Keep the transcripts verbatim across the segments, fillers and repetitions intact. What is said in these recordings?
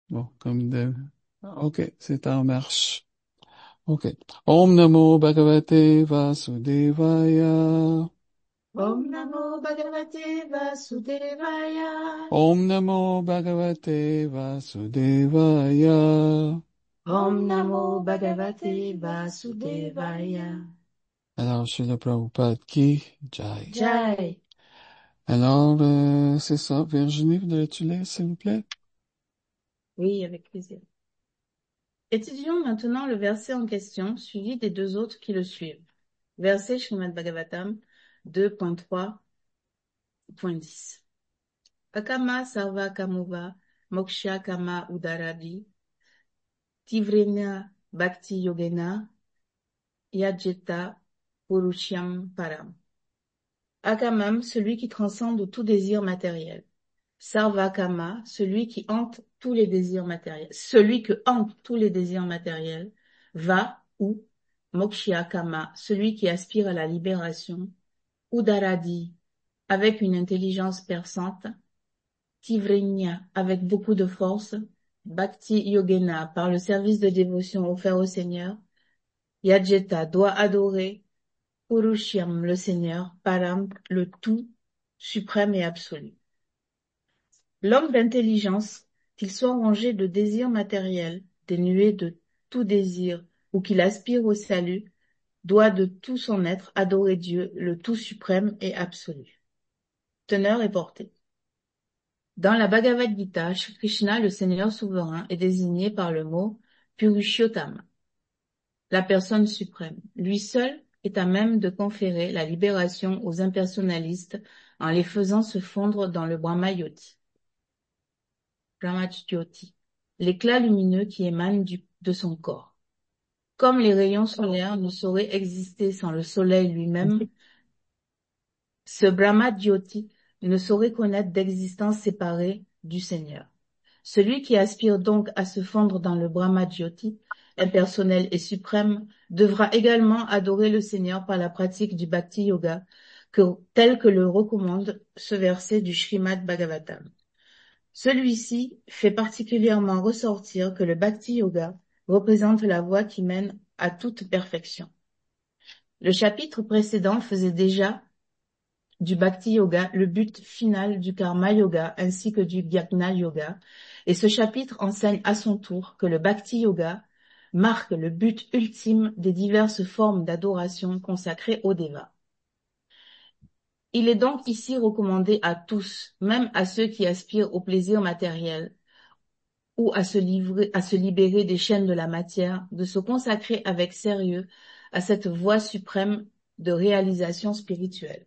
Bon, comme de... Ok, c'est en marche. Ok. Om Namo Bhagavate Vasudevaya. Om Namo Bhagavate Vasudevaya. Om Namo Bhagavate Vasudevaya. Om Namo Bhagavate Vasudevaya. Alors, Srila Prabhupada qui Jai. Jai. Alors, euh, c'est ça. Virginie, voudrais-tu lire, s'il vous plaît? Oui, avec plaisir. Étudions maintenant le verset en question, suivi des deux autres qui le suivent. Verset Srimad Bhagavatam deux point trois point dix. Akama sarva kamova moksha kama udaradi tivrena bhakti yogena yajeta purushyam param. Akamam, celui qui transcende tout désir matériel. Sarvakama, celui qui hante tous les désirs matériels. Celui que hante tous les désirs matériels. Va ou Mokshyakama, celui qui aspire à la libération. Udaradi, avec une intelligence perçante. Tivrenya, avec beaucoup de force. Bhakti Yogena, par le service de dévotion offert au Seigneur. Yajeta, doit adorer. Purushyam, le Seigneur. Param, le tout, suprême et absolu. L'homme d'intelligence, qu'il soit rongé de désirs matériels, dénué de tout désir, ou qu'il aspire au salut, doit de tout son être adorer Dieu, le tout suprême et absolu. Teneur et portée. Dans la Bhagavad Gita, Shri Krishna, le Seigneur souverain, est désigné par le mot Purushottama, la personne suprême. Lui seul est à même de conférer la libération aux impersonnalistes en les faisant se fondre dans le Brahma-yoti. Brahma-jyoti, l'éclat lumineux qui émane du, de son corps. Comme les rayons solaires ne sauraient exister sans le soleil lui-même, ce Brahma-jyoti ne saurait connaître d'existence séparée du Seigneur. Celui qui aspire donc à se fondre dans le Brahma-jyoti, impersonnel et suprême, devra également adorer le Seigneur par la pratique du Bhakti Yoga, que, tel que le recommande ce verset du Srimad Bhagavatam. Celui-ci fait particulièrement ressortir que le Bhakti Yoga représente la voie qui mène à toute perfection. Le chapitre précédent faisait déjà du Bhakti Yoga le but final du Karma Yoga ainsi que du Jnana Yoga, et ce chapitre enseigne à son tour que le Bhakti Yoga marque le but ultime des diverses formes d'adoration consacrées aux Devas. Il est donc ici recommandé à tous, même à ceux qui aspirent au plaisir matériel, ou à se livrer, à se libérer des chaînes de la matière, de se consacrer avec sérieux à cette voie suprême de réalisation spirituelle.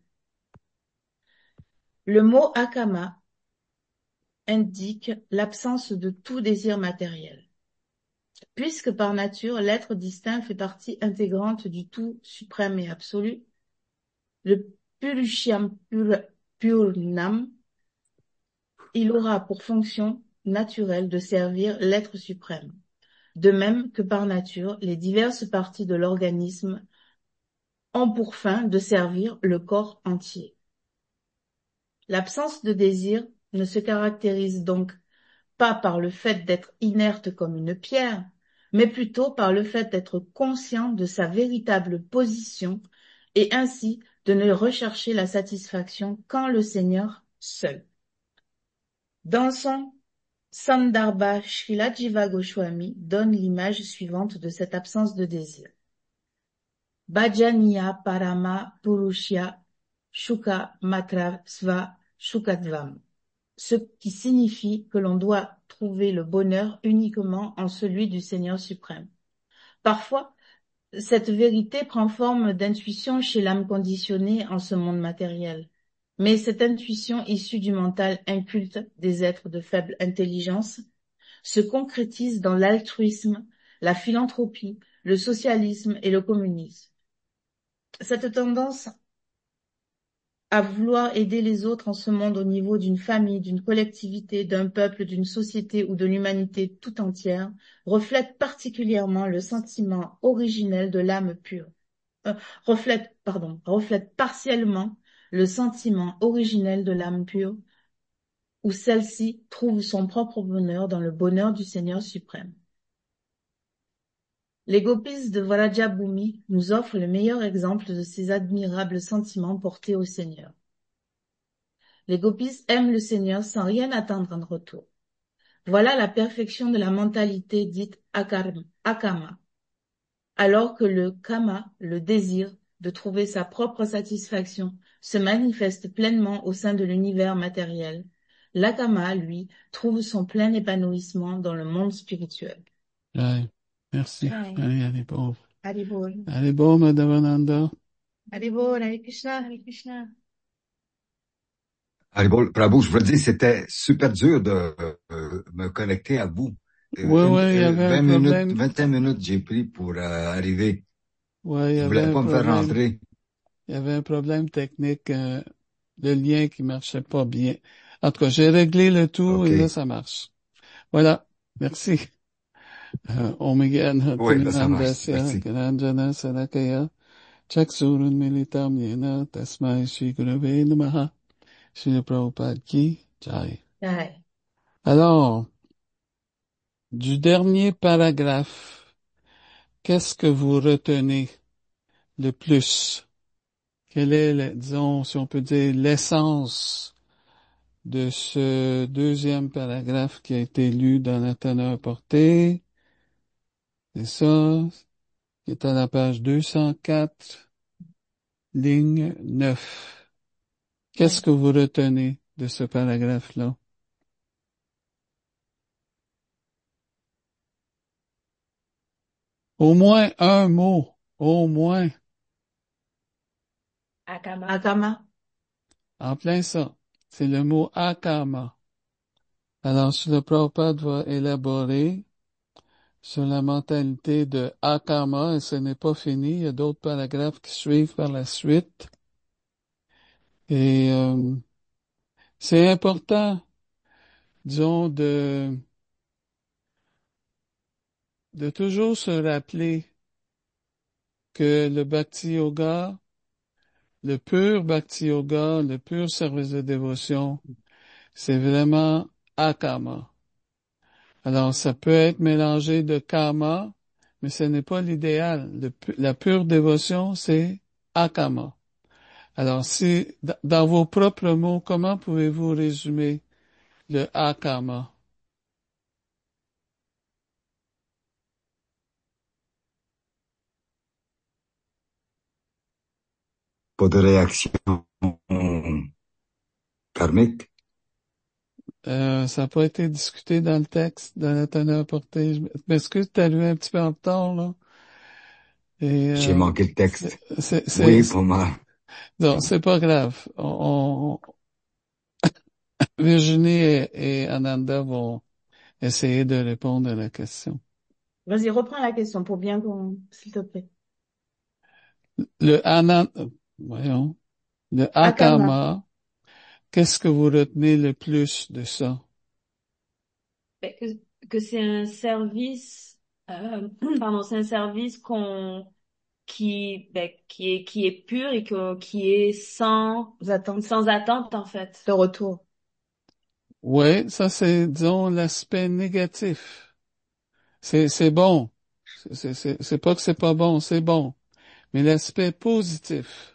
Le mot akama indique l'absence de tout désir matériel. Puisque par nature, l'être distinct fait partie intégrante du tout suprême et absolu, le Purushyam Purnam, il aura pour fonction naturelle de servir l'être suprême. De même que par nature, les diverses parties de l'organisme ont pour fin de servir le corps entier. L'absence de désir ne se caractérise donc pas par le fait d'être inerte comme une pierre, mais plutôt par le fait d'être conscient de sa véritable position et ainsi de ne rechercher la satisfaction qu'en le Seigneur seul. Dans son Sandarbha, Srila Jiva Goswami donne l'image suivante de cette absence de désir. Bhajaniya Parama Purushya Shuka Matra Sva Shukadvam, ce qui signifie que l'on doit trouver le bonheur uniquement en celui du Seigneur suprême. Parfois, cette vérité prend forme d'intuition chez l'âme conditionnée en ce monde matériel. Mais cette intuition issue du mental inculte des êtres de faible intelligence se concrétise dans l'altruisme, la philanthropie, le socialisme et le communisme. Cette tendance à vouloir aider les autres en ce monde au niveau d'une famille, d'une collectivité, d'un peuple, d'une société ou de l'humanité tout entière, reflète particulièrement le sentiment originel de l'âme pure. Euh, reflète, pardon, reflète partiellement le sentiment originel de l'âme pure, où celle-ci trouve son propre bonheur dans le bonheur du Seigneur suprême. Les gopis de Vrajabhumi nous offrent le meilleur exemple de ces admirables sentiments portés au Seigneur. Les gopis aiment le Seigneur sans rien attendre en retour. Voilà la perfection de la mentalité dite akarma, akama. Alors que le kama, le désir de trouver sa propre satisfaction, se manifeste pleinement au sein de l'univers matériel, l'akama, lui, trouve son plein épanouissement dans le monde spirituel. Ouais. Merci. Ouais. Allez, allez, bon. Haribol. Allez, bon, Madame Ananda. Haribol, Hare Krishna, Hare Krishna. Haribol, Prabhu, je veux dire, c'était super dur de euh, me connecter à vous. Euh, Ouais, une- ouais, il y euh, avait un vingt minutes, problème. vingt et un minutes, j'ai pris pour euh, arriver. Ouais, il y Ils avait voulaient un pas me faire problème. rentrer. Il y avait un problème technique, euh, le lien qui marchait pas bien. En tout cas, j'ai réglé le tout OK. et là, ça marche. Voilà. Merci. Euh, Omega Oui, là, ça marche. Natinandasya Merci. Karanjana Sarakaya Chaksurun Militam Yena Tasmai Shri Gurave Namaha Shri Prabhupada Ki Jai. Ouais. Alors, du dernier paragraphe, qu'est-ce que vous retenez le plus? Quelle est, le- disons, si on peut dire, l'essence de ce deuxième paragraphe qui a été lu dans la teneur portée? C'est ça, qui est à la page deux cent quatre, ligne neuf. Qu'est-ce Ouais. que vous retenez de ce paragraphe-là? Au moins un mot, au moins, Akama. Akama. en plein ça. C'est le mot akama. Alors, si le Prabhupada va élaborer sur la mentalité de akama, et ce n'est pas fini, il y a d'autres paragraphes qui suivent par la suite. Et euh, c'est important, disons, de, de toujours se rappeler que le Bhakti Yoga, le pur Bhakti Yoga, le pur service de dévotion, c'est vraiment akama. Alors, ça peut être mélangé de kama, mais ce n'est pas l'idéal. Le pu- La pure dévotion, c'est akama. Alors, si, d- dans vos propres mots, comment pouvez-vous résumer le akama? Pas de réaction karmique. Euh, ça n'a pas été discuté dans le texte, dans la teneur portée. Je m'excuse, t'as lu un petit peu en retard, là. Et, J'ai euh, manqué le c'est, texte. c'est, c'est, Oui, c'est- pas mal. non, c'est pas grave. On, on- Virginie et, et Ananda vont essayer de répondre à la question. Vas-y, reprends la question pour bien qu'on, s'il te plaît. Le Anand, voyons, le Akama. Akama, qu'est-ce que vous retenez le plus de ça? Ben, que, que c'est un service, euh, pardon, c'est un service qu'on, qui, ben, qui est, qui est pur et que, qui est sans, Attentes. sans attente, en fait. De retour. Oui, ça c'est, disons, l'aspect négatif. C'est, c'est bon. C'est, c'est, c'est c'est pas que c'est pas bon, c'est bon. Mais l'aspect positif.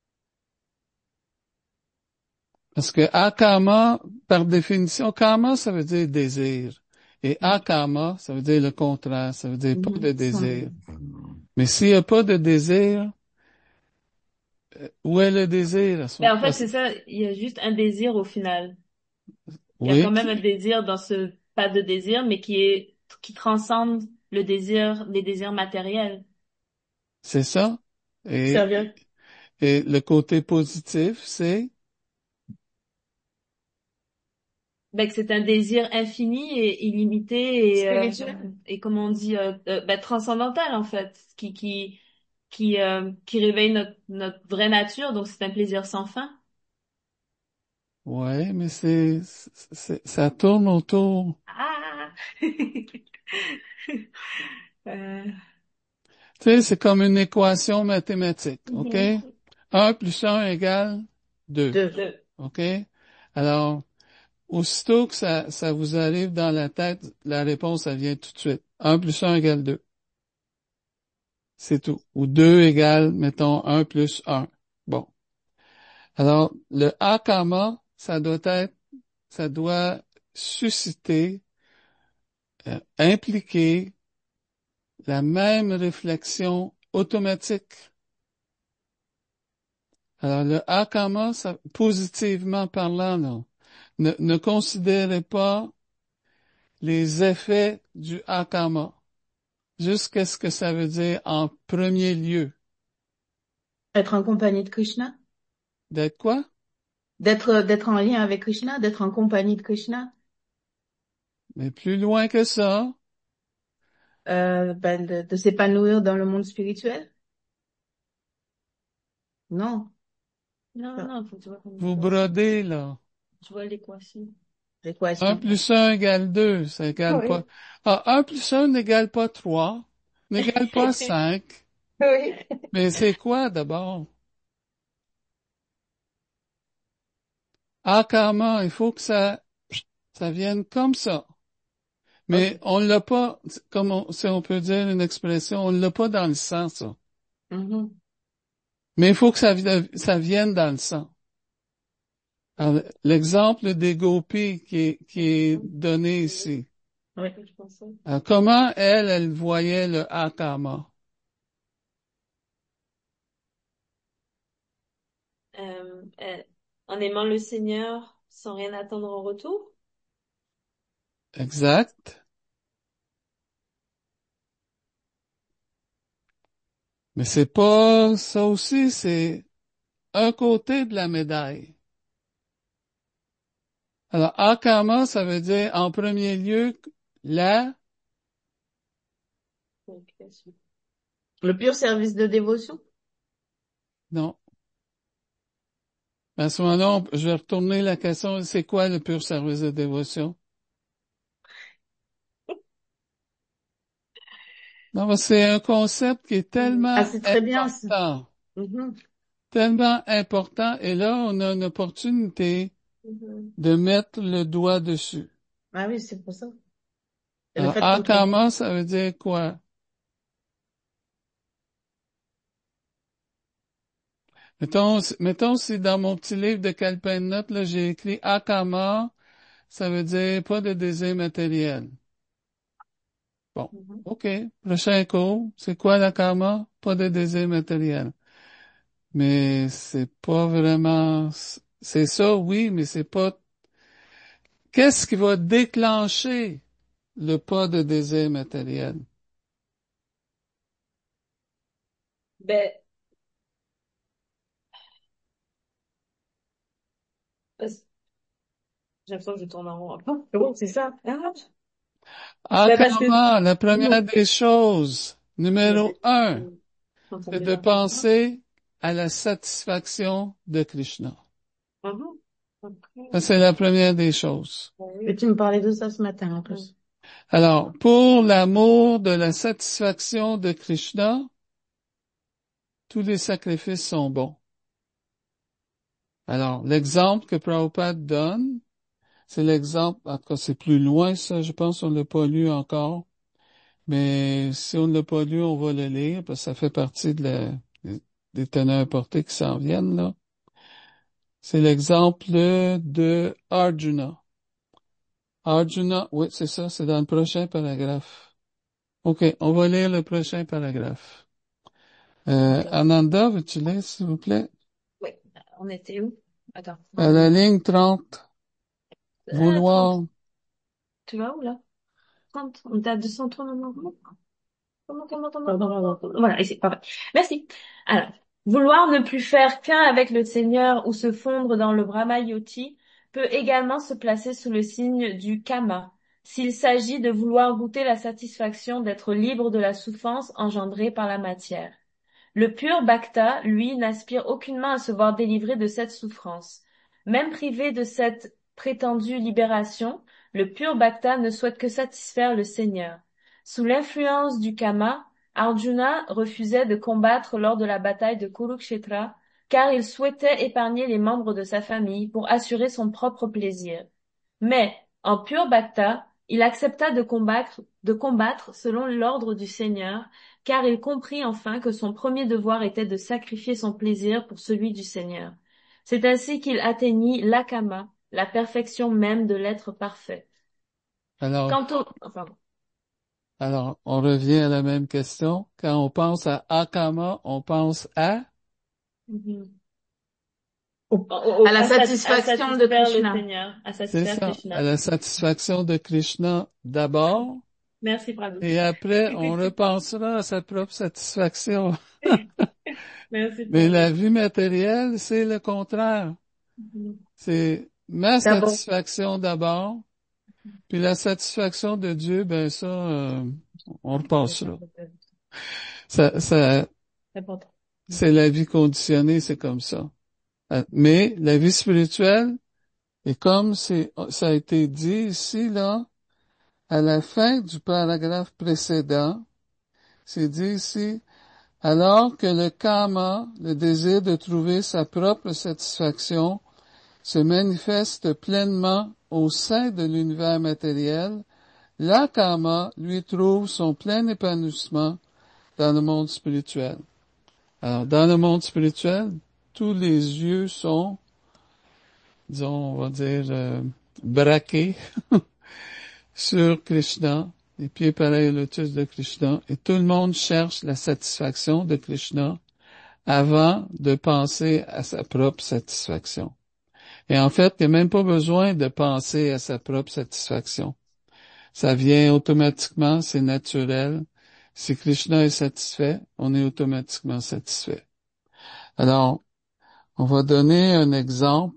Parce que Akama, par définition, Kama, ça veut dire désir. Et Akama, ça veut dire le contraire, ça veut dire pas de Mhm. désir. Sans- Mais s'il n'y a pas de désir, où est le désir à ce Ben, moment? en fait, c'est ça, il y a juste un désir au final. Il y a quand Oui, même un qui- désir dans ce, pas de désir, mais qui est, qui transcende le désir, les désirs matériels. c'est ça. Et, Servir. et le côté positif, c'est, Ben, que c'est un désir infini et illimité et, euh, Spirituel. et comment on dit, euh, euh, ben, transcendantal, en fait, qui, qui, qui, euh, qui réveille notre, notre vraie nature, donc c'est un plaisir sans fin. ouais, mais c'est, c'est, ça tourne autour. Ah! Euh, Tu sais, c'est comme une équation mathématique, OK? mhm. Un plus un égale deux, Deux. Le- OK? Alors, aussitôt que ça, ça vous arrive dans la tête, la réponse, ça vient tout de suite. un plus un égale deux. C'est tout. Ou deux égale, mettons, un plus un. Bon. Alors, le akama, ça doit être, ça doit susciter, euh, impliquer la même réflexion automatique. Alors, le akama, ça, positivement parlant, là, ne, ne considérez pas les effets du akama. Juste qu'est-ce que ça veut dire en premier lieu. Être en compagnie de Krishna? D'être quoi? D'être, d'être en lien avec Krishna, d'être en compagnie de Krishna? Mais plus loin que ça, Euh, ben, de, de s'épanouir dans le monde spirituel? Non. Non, Enfin, non, faut que tu vois comme vous l'équation. brodez, là. Tu vois l'équation. Un l'équation. plus un égale deux, ça égale pas. Oui. Ah, un plus un n'égale pas trois, n'égale pas cinq. Oui. Mais c'est quoi d'abord? Akama, il faut que ça, ça vienne comme ça. Mais Ok. on l'a pas, comme on, si on peut dire une expression, on l'a pas dans le sang, ça. Mhm. Mais il faut que ça, vi- ça vienne dans le sang. Alors, l'exemple des gopis qui est, qui est donné ici. Oui. Je pensais. Alors, comment elle, elle voyait le akama? Euh, euh, en aimant le Seigneur sans rien attendre en retour. Exact. Mais c'est pas ça aussi, c'est un côté de la médaille. Alors, akama, ça veut dire en premier lieu la, Vérification. Le pur service de dévotion? non. À ce moment-là, on- je vais retourner la question, c'est quoi le pur service de dévotion? Non, mais c'est un concept qui est Ah, tellement c'est très bien ça. important, Mhm. tellement important, et là, on a une opportunité Mhm. de mettre le doigt dessus. Ah oui, c'est pour ça. Et le Alors, fait qu'on trouve. akama, ça veut dire quoi? Mettons, mettons si dans mon petit livre de calepin de notes, là, j'ai écrit akama, ça veut dire pas de désir matériel. Bon. Mhm. OK. Prochain cours. C'est quoi l'akama? Pas de désir matériel. Mais c'est pas vraiment, c'est ça, oui, mais c'est pas, qu'est-ce qui va déclencher le pas de désir matériel? Ben, parce- j'ai l'impression que je tourne en rond un peu. Oui, c'est ça. Ah, ben parce que Akama, la première nous, des choses, le numéro but, un, euh, quand on c'est est de dans le temps. penser à la satisfaction de Krishna. Mhm. Ça, Ok. c'est la première des choses. Ben Et oui. tu me parlais de ça ce matin en Mhm. plus. Alors, pour l'amour de la satisfaction de Krishna, tous les sacrifices sont bons. Alors, l'exemple que Prabhupada donne, c'est l'exemple, en tout cas, c'est plus loin, ça, je pense qu'on l'a pas lu encore, mais si on ne l'a pas lu, on va le lire, parce que ça fait partie de la, des teneurs importés qui s'en viennent, là. C'est l'exemple de Arjuna. Arjuna, oui, c'est ça, c'est dans le prochain paragraphe. OK, on va lire le prochain paragraphe. Euh, Ok. Ananda, veux-tu lire, s'il vous plaît? Oui. On était où? Attends. À la Hum, ligne trente, ah, trente. vouloir, Tu vas où là? trente. On était à deux cent trois maintenant. Comment, comment, comment, Pardon, comment, pardon. comment. Voilà, ici, parfait. Merci. Alors, vouloir ne plus faire qu'un avec le Seigneur ou se fondre dans le Brahmayoti peut également se placer sous le signe du kama, s'il s'agit de vouloir goûter la satisfaction d'être libre de la souffrance engendrée par la matière. Le pur bhakta, lui, n'aspire aucunement à se voir délivré de cette souffrance. Même privé de cette prétendue libération, le pur bhakta ne souhaite que satisfaire le Seigneur. Sous l'influence du kama, Arjuna refusait de combattre lors de la bataille de Kurukshetra, car il souhaitait épargner les membres de sa famille pour assurer son propre plaisir. Mais, en pur bhakta, il accepta de combattre, de combattre selon l'ordre du Seigneur, car il comprit enfin que son premier devoir était de sacrifier son plaisir pour celui du Seigneur. C'est ainsi qu'il atteignit l'akama, la perfection même de l'être parfait. Alors, Quant au... oh, pardon. alors, on revient à la même question. Quand on pense à Akama, on pense à, Mhm. Au- Au- au- à la à, sat- à satisfaction de satisfaire le Krishna. Seigneur, à c'est satisfaire ça, à Krishna. la satisfaction de Krishna d'abord, Merci, Prabhu. et après, on repensera à sa propre satisfaction. Merci, Mais Prabhu. la vie matérielle, c'est le contraire. Mhm. C'est ma D'abord, satisfaction d'abord, puis la satisfaction de Dieu, ben ça, euh, on repassera. Ça, ça, C'est important. c'est la vie conditionnée, c'est comme ça. Euh, Mais la vie spirituelle, et comme c'est, ça a été dit ici, là, à la fin du paragraphe précédent, c'est dit ici, alors que le kama, le désir de trouver sa propre satisfaction, se manifeste pleinement au sein de l'univers matériel, la kama lui trouve son plein épanouissement dans le monde spirituel. Alors, dans le monde spirituel, tous les yeux sont, disons, on va dire, euh, braqués sur Krishna, les pieds pareils au lotus de Krishna, et tout le monde cherche la satisfaction de Krishna avant de penser à sa propre satisfaction. Et en fait, il n'y a même pas besoin de penser à sa propre satisfaction. Ça vient automatiquement, c'est naturel. Si Krishna est satisfait, on est automatiquement satisfait. Alors, on va donner un exemple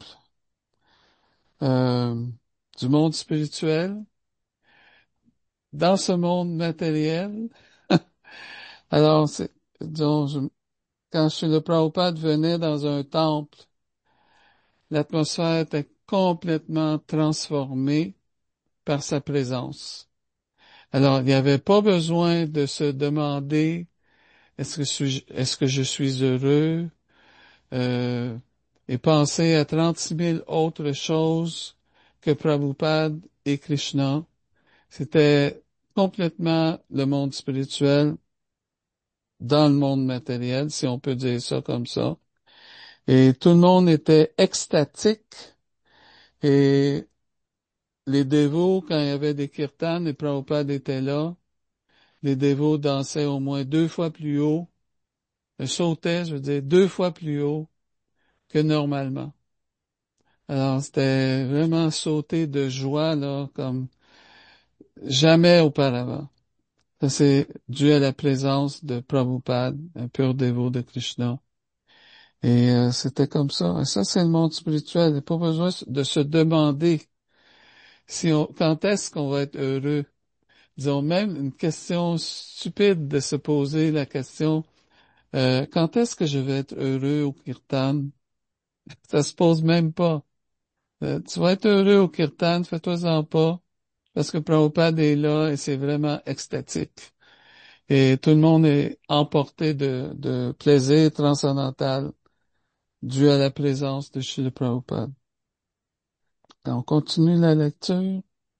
euh, du monde spirituel. Dans ce monde matériel, alors, c'est, disons, je- quand Srila Prabhupada venait dans un temple, l'atmosphère était complètement transformée par sa présence. Alors, il n'y avait pas besoin de se demander est-ce que, suis- est-ce que je suis heureux euh, et penser à trente-six mille autres choses que Prabhupada et Krishna. C'était complètement le monde spirituel dans le monde matériel, si on peut dire ça comme ça. Et tout le monde était extatique et les dévots, quand il y avait des kirtans et Prabhupada était là, les dévots dansaient au moins deux fois plus haut, euh, sautaient, je veux dire, deux fois plus haut que normalement. Alors, c'était vraiment sauter de joie, là, comme jamais auparavant. Ça, c'est dû à la présence de Prabhupada, un pur dévot de Krishna. Et euh, c'était comme ça. Et ça, c'est le monde spirituel. Il n'y a pas besoin de se demander si on, quand est-ce qu'on va être heureux. Disons même une question stupide de se poser la question euh, quand est-ce que je vais être heureux au kirtan? Ça se pose même pas. Euh, tu vas être heureux au kirtan, fais-toi-en pas, parce que Prabhupada est là et c'est vraiment extatique. Et tout le monde est emporté de, de plaisir transcendantal dû à la présence de Srila Prabhupada. On continue la lecture.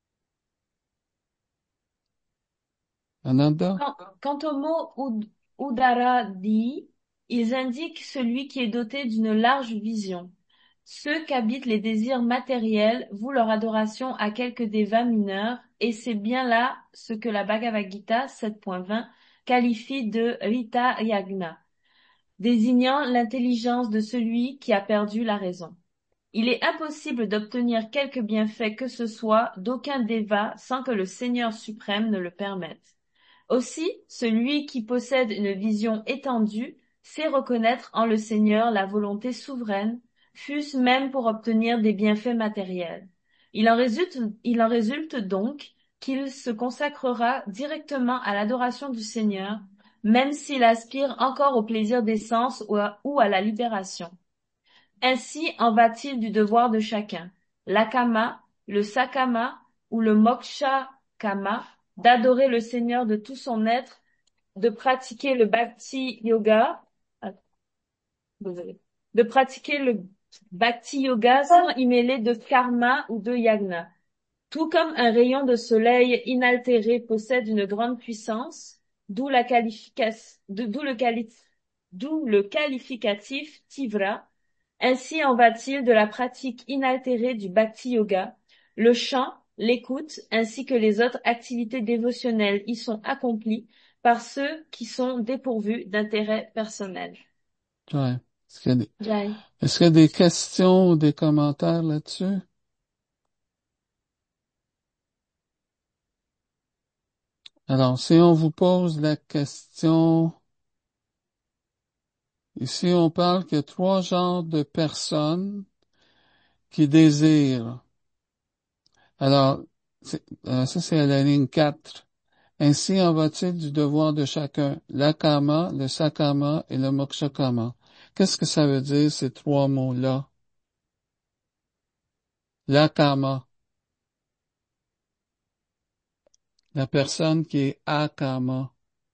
Ananda? Quant, quant au mot ud- Udara dit, ils indiquent celui qui est doté d'une large vision. Ceux qu'habitent les désirs matériels vouent leur adoration à quelques dévas mineurs, et c'est bien là ce que la Bhagavad Gita sept point vingt qualifie de Rita Yagna, désignant l'intelligence de celui qui a perdu la raison. Il est impossible d'obtenir quelque bienfait que ce soit d'aucun déva sans que le Seigneur suprême ne le permette. Aussi, celui qui possède une vision étendue sait reconnaître en le Seigneur la volonté souveraine, fût-ce même pour obtenir des bienfaits matériels. Il en résulte, il en résulte donc qu'il se consacrera directement à l'adoration du Seigneur, même s'il aspire encore au plaisir des sens ou à, ou à la libération. Ainsi en va-t-il du devoir de chacun, l'akama, le sakama ou le moksha kama, d'adorer le Seigneur de tout son être, de pratiquer le bhakti yoga, ah, désolé, de pratiquer le bhakti yoga sans y mêler de karma ou de yagna. Tout comme un rayon de soleil inaltéré possède une grande puissance, d'où la qualification, d'où le quali- d'où le qualificatif tivra, ainsi en va-t-il de la pratique inaltérée du bhakti yoga. Le chant, l'écoute, ainsi que les autres activités dévotionnelles y sont accomplies par ceux qui sont dépourvus d'intérêt personnel. Ouais. Est-ce qu'il y a des, Jai. est-ce qu'il y a des questions ou des commentaires là-dessus? Alors, si on vous pose la question, ici on parle qu'il y a trois genres de personnes qui désirent. Alors, c'est- euh, ça c'est à la ligne quatre. Ainsi en va-t-il du devoir de chacun, l'akama, le sakama et le mokshakama. Qu'est-ce que ça veut dire ces trois mots-là? L'akama, la personne qui est akama.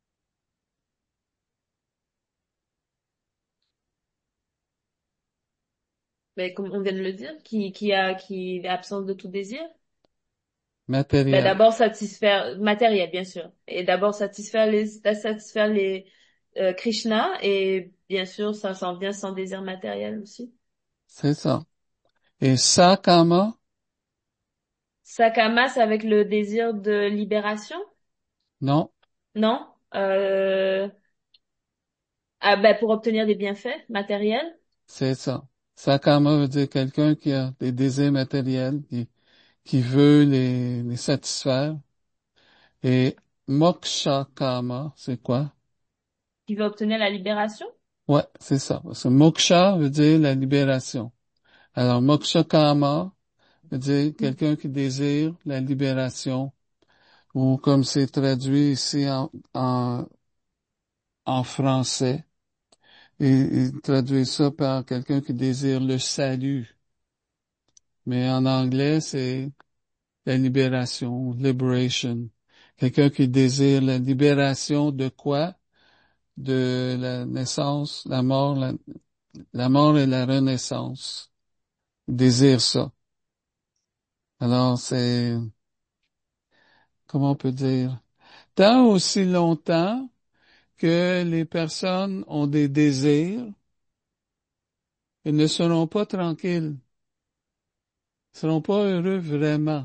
Mais comme on vient de le dire, qui, qui a, qui est absence de tout désir. Ben, Matériel. d'abord satisfaire matériel, bien sûr. Et d'abord satisfaire les, satisfaire les, euh, Krishna et bien sûr, ça s'en vient sans désir matériel aussi. C'est ça. Et sakama, Sakamas avec le désir de libération? non, Non? Euh, ah, ben, pour obtenir des bienfaits matériels, c'est ça. Sakama veut dire quelqu'un qui a des désirs matériels, qui, qui veut les, les satisfaire. Et mokshakama, c'est quoi? qui veut obtenir la libération? Ouais, c'est ça. Parce que moksha veut dire la libération. Alors, mokshakama veut dire quelqu'un qui désire la libération, ou comme c'est traduit ici en, en, en français, et, il traduit ça par quelqu'un qui désire le salut. Mais en anglais, c'est la libération, liberation. Quelqu'un qui désire la libération de quoi? De la naissance, la mort, la, la mort et la renaissance. Il désire ça. Alors, c'est, comment on peut dire? Tant aussi longtemps que les personnes ont des désirs, ils ne seront pas tranquilles, ne seront pas heureux vraiment.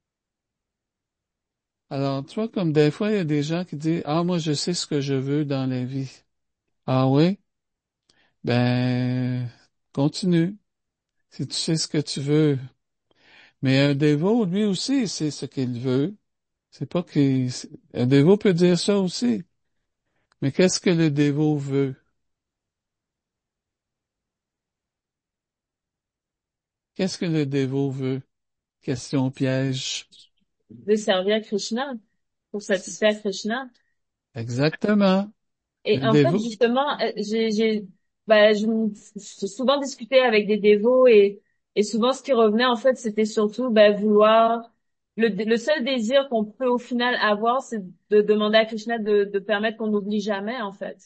Alors, tu vois, comme des fois, il y a des gens qui disent, ah, moi, je sais ce que je veux dans la vie. Ah oui? Ben, continue. Si tu sais ce que tu veux. Mais un dévot, lui aussi, il sait ce qu'il veut. C'est pas qu'il, un dévot peut dire ça aussi. Mais qu'est-ce que le dévot veut? Qu'est-ce que le dévot veut? Question piège. De servir Krishna, pour satisfaire Krishna. Exactement. Et Le en fait, dévot. justement, euh, j'ai, j'ai, bah, je me- j'ai souvent discuté avec des dévots et, et souvent ce qui revenait, en fait, c'était surtout, bah, vouloir, le, le seul désir qu'on peut au final avoir, c'est de demander à Krishna de, de permettre qu'on n'oublie jamais, en fait.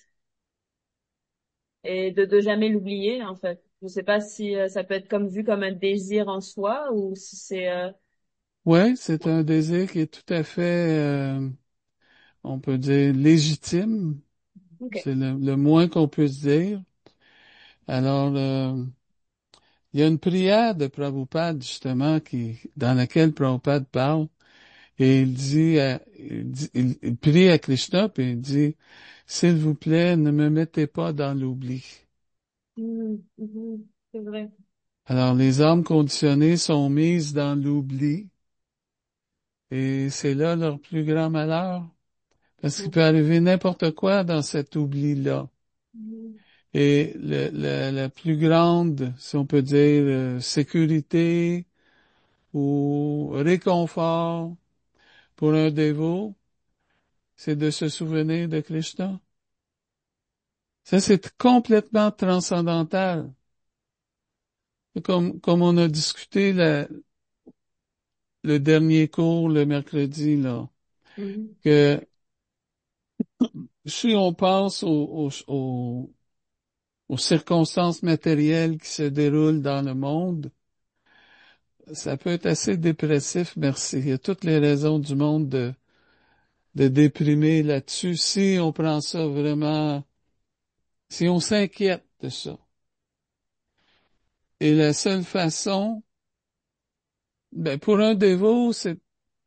Et de, de jamais l'oublier, en fait. Je sais pas si euh, ça peut être comme vu comme un désir en soi ou si c'est, euh, Ouais, c'est un désir qui est tout à fait, euh, on peut dire, légitime. ok. C'est le, le moins qu'on puisse dire. Alors, euh, il y a une prière de Prabhupada, justement, qui, dans laquelle Prabhupada parle, et il dit, à- il, dit- il- il prie à Krishna, puis il dit, s'il vous plaît, ne me mettez pas dans l'oubli. Mhm, mhm, c'est vrai. Alors, les âmes conditionnées sont mises dans l'oubli, et c'est là leur plus grand malheur, parce qu'il Mhm, peut arriver n'importe quoi dans cet oubli-là. mhm, Et le, le- la plus grande, si on peut dire, euh, sécurité ou réconfort pour un dévot, c'est de se souvenir de Krishna. Ça, c'est complètement transcendantal. Comme, comme on a discuté la- le dernier cours le mercredi, là, mhm. que si on pense aux, aux, aux, aux circonstances matérielles qui se déroulent dans le monde, ça peut être assez dépressif, merci. Il y a toutes les raisons du monde de, de déprimer là-dessus si on prend ça vraiment, si on s'inquiète de ça. Et la seule façon, ben, pour un dévot, c'est,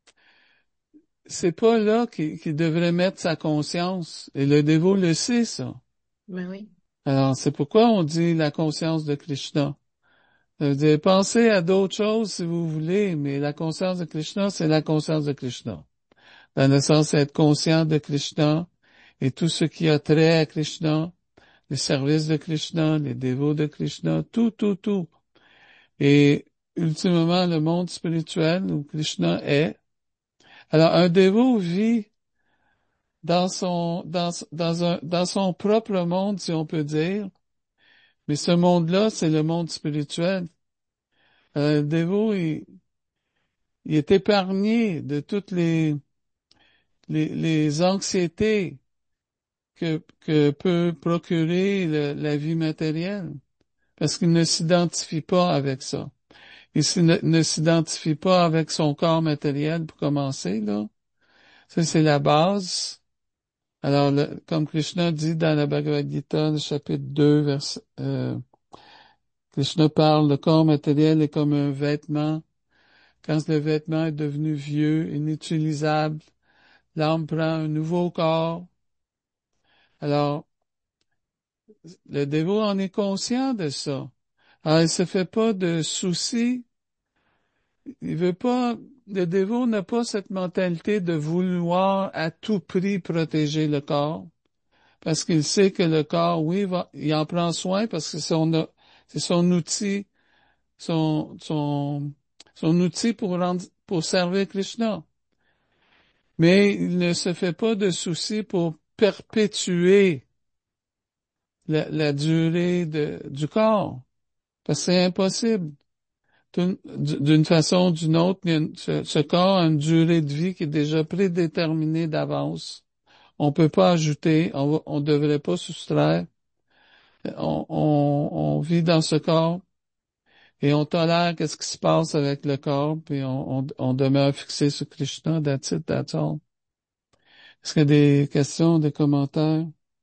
c'est pas là qu'il, qu'il devrait mettre sa conscience. Et le dévot le sait, ça. Ben oui. Alors, c'est pourquoi on dit la conscience de Krishna. Ça veut dire, pensez à d'autres choses si vous voulez, mais la conscience de Krishna, c'est la conscience de Krishna. Dans le sens d'être conscient de Krishna et tout ce qui a trait à Krishna, les services de Krishna, les dévots de Krishna, tout, tout, tout. Et ultimement, le monde spirituel où Krishna est. Alors, un dévot vit dans son, dans, dans un, dans son propre monde, si on peut dire. Mais ce monde-là, c'est le monde spirituel. Euh, le dévot, il, il est épargné de toutes les, les, les anxiétés que, que peut procurer le- la vie matérielle. Parce qu'il ne s'identifie pas avec ça. Il ne, ne s'identifie pas avec son corps matériel pour commencer, là. Ça, c'est la base. Alors, le- comme Krishna dit dans la Bhagavad Gita, le chapitre deux, verset, euh, Krishna parle, le corps matériel est comme un vêtement. Quand le vêtement est devenu vieux, inutilisable, l'âme prend un nouveau corps. Alors, le dévot en est conscient de ça. Alors, il se fait pas de soucis. Il veut pas, le dévot n'a pas cette mentalité de vouloir à tout prix protéger le corps. Parce qu'il sait que le corps, oui, va, il en prend soin parce que c'est son, c'est son outil, son, son, son outil pour rendre, pour servir Krishna. Mais il ne se fait pas de soucis pour perpétuer la, la durée de, du corps. Parce que c'est impossible. D'une d'une façon ou d'une autre, il y a une- ce, ce corps a une durée de vie qui est déjà prédéterminée d'avance. On peut pas ajouter, on, va- on devrait pas soustraire. On, on, on vit dans ce corps et on tolère qu'est-ce qui se passe avec le corps, puis on, on, on demeure fixé sur Krishna, that's it, that's all. Est-ce qu'il y a des questions, des commentaires?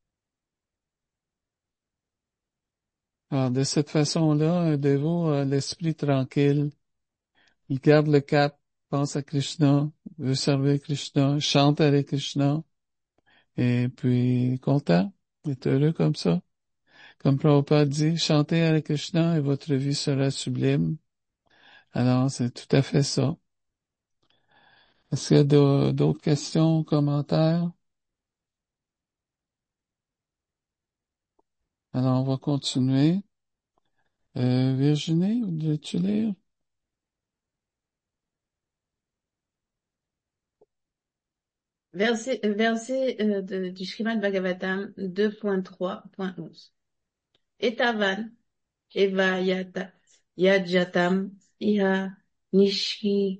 Alors, de cette façon-là, un dévot a l'esprit tranquille. Il garde le cap, pense à Krishna, veut servir Krishna, chante avec Krishna, et puis il est content, il est heureux comme ça. Comme Prabhupada dit, chantez avec Krishna et votre vie sera sublime. Alors, c'est tout à fait ça. Est-ce qu'il y a d'au- d'autres questions, commentaires? Alors, on va continuer. Euh, Virginie, veux-tu lire? Verset, euh, verset euh, de- du Srimad Bhagavatam deux point trois point onze. Etavan eva yata yajatam iha nishki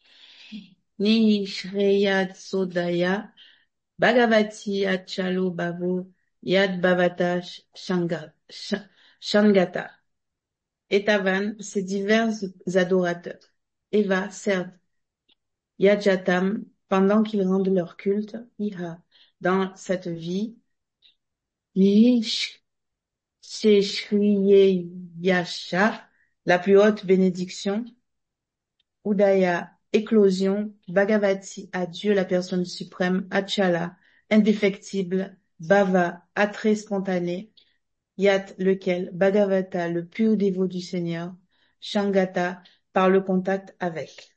nishreyat sodaya bhagavati achalo bhavo yad bhavata shanga- sha- shangata. Etavan, ces divers adorateurs. Eva servent Yajatam pendant qu'ils rendent leur culte, Iha, dans cette vie, Yish Sheshriye Yasha, la plus haute bénédiction, Udaya, éclosion, Bhagavati, à Dieu la personne suprême, Achala, indéfectible, Bhava, attrait spontané, Yat, lequel, Bhagavata, le pur dévot du Seigneur, Shangata, par le contact avec.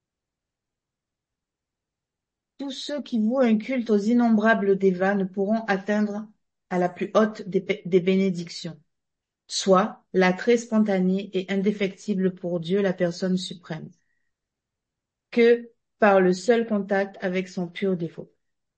Tous ceux qui vouent un culte aux innombrables dévas ne pourront atteindre à la plus haute des, des bénédictions, soit l'attrait spontané et indéfectible pour Dieu la personne suprême, que par le seul contact avec son pur défaut.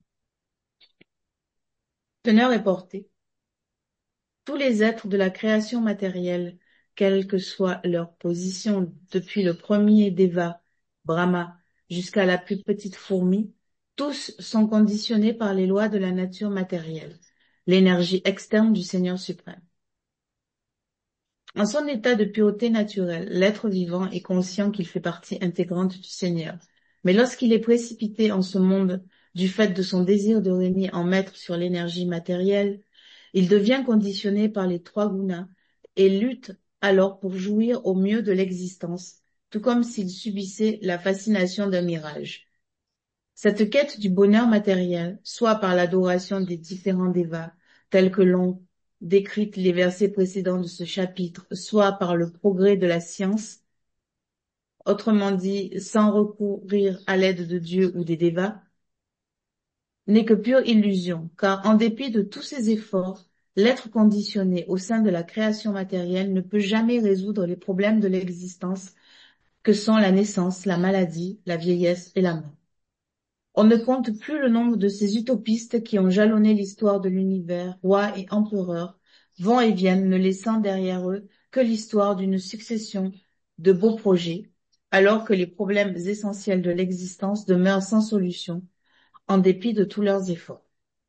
Teneur et portée. Tous les êtres de la création matérielle, quelle que soit leur position depuis le premier déva, Brahma, jusqu'à la plus petite fourmi, tous sont conditionnés par les lois de la nature matérielle, l'énergie externe du Seigneur suprême. En son état de pureté naturelle, l'être vivant est conscient qu'il fait partie intégrante du Seigneur. Mais lorsqu'il est précipité en ce monde du fait de son désir de régner en maître sur l'énergie matérielle, il devient conditionné par les trois gunas et lutte alors pour jouir au mieux de l'existence, tout comme s'il subissait la fascination d'un mirage. Cette quête du bonheur matériel, soit par l'adoration des différents devas, tels que l'ont décrite les versets précédents de ce chapitre, soit par le progrès de la science, autrement dit, sans recourir à l'aide de Dieu ou des devas, n'est que pure illusion, car en dépit de tous ses efforts, l'être conditionné au sein de la création matérielle ne peut jamais résoudre les problèmes de l'existence que sont la naissance, la maladie, la vieillesse et la mort. On ne compte plus le nombre de ces utopistes qui ont jalonné l'histoire de l'univers, rois et empereurs, vont et viennent, ne laissant derrière eux que l'histoire d'une succession de beaux projets, alors que les problèmes essentiels de l'existence demeurent sans solution, en dépit de tous leurs efforts.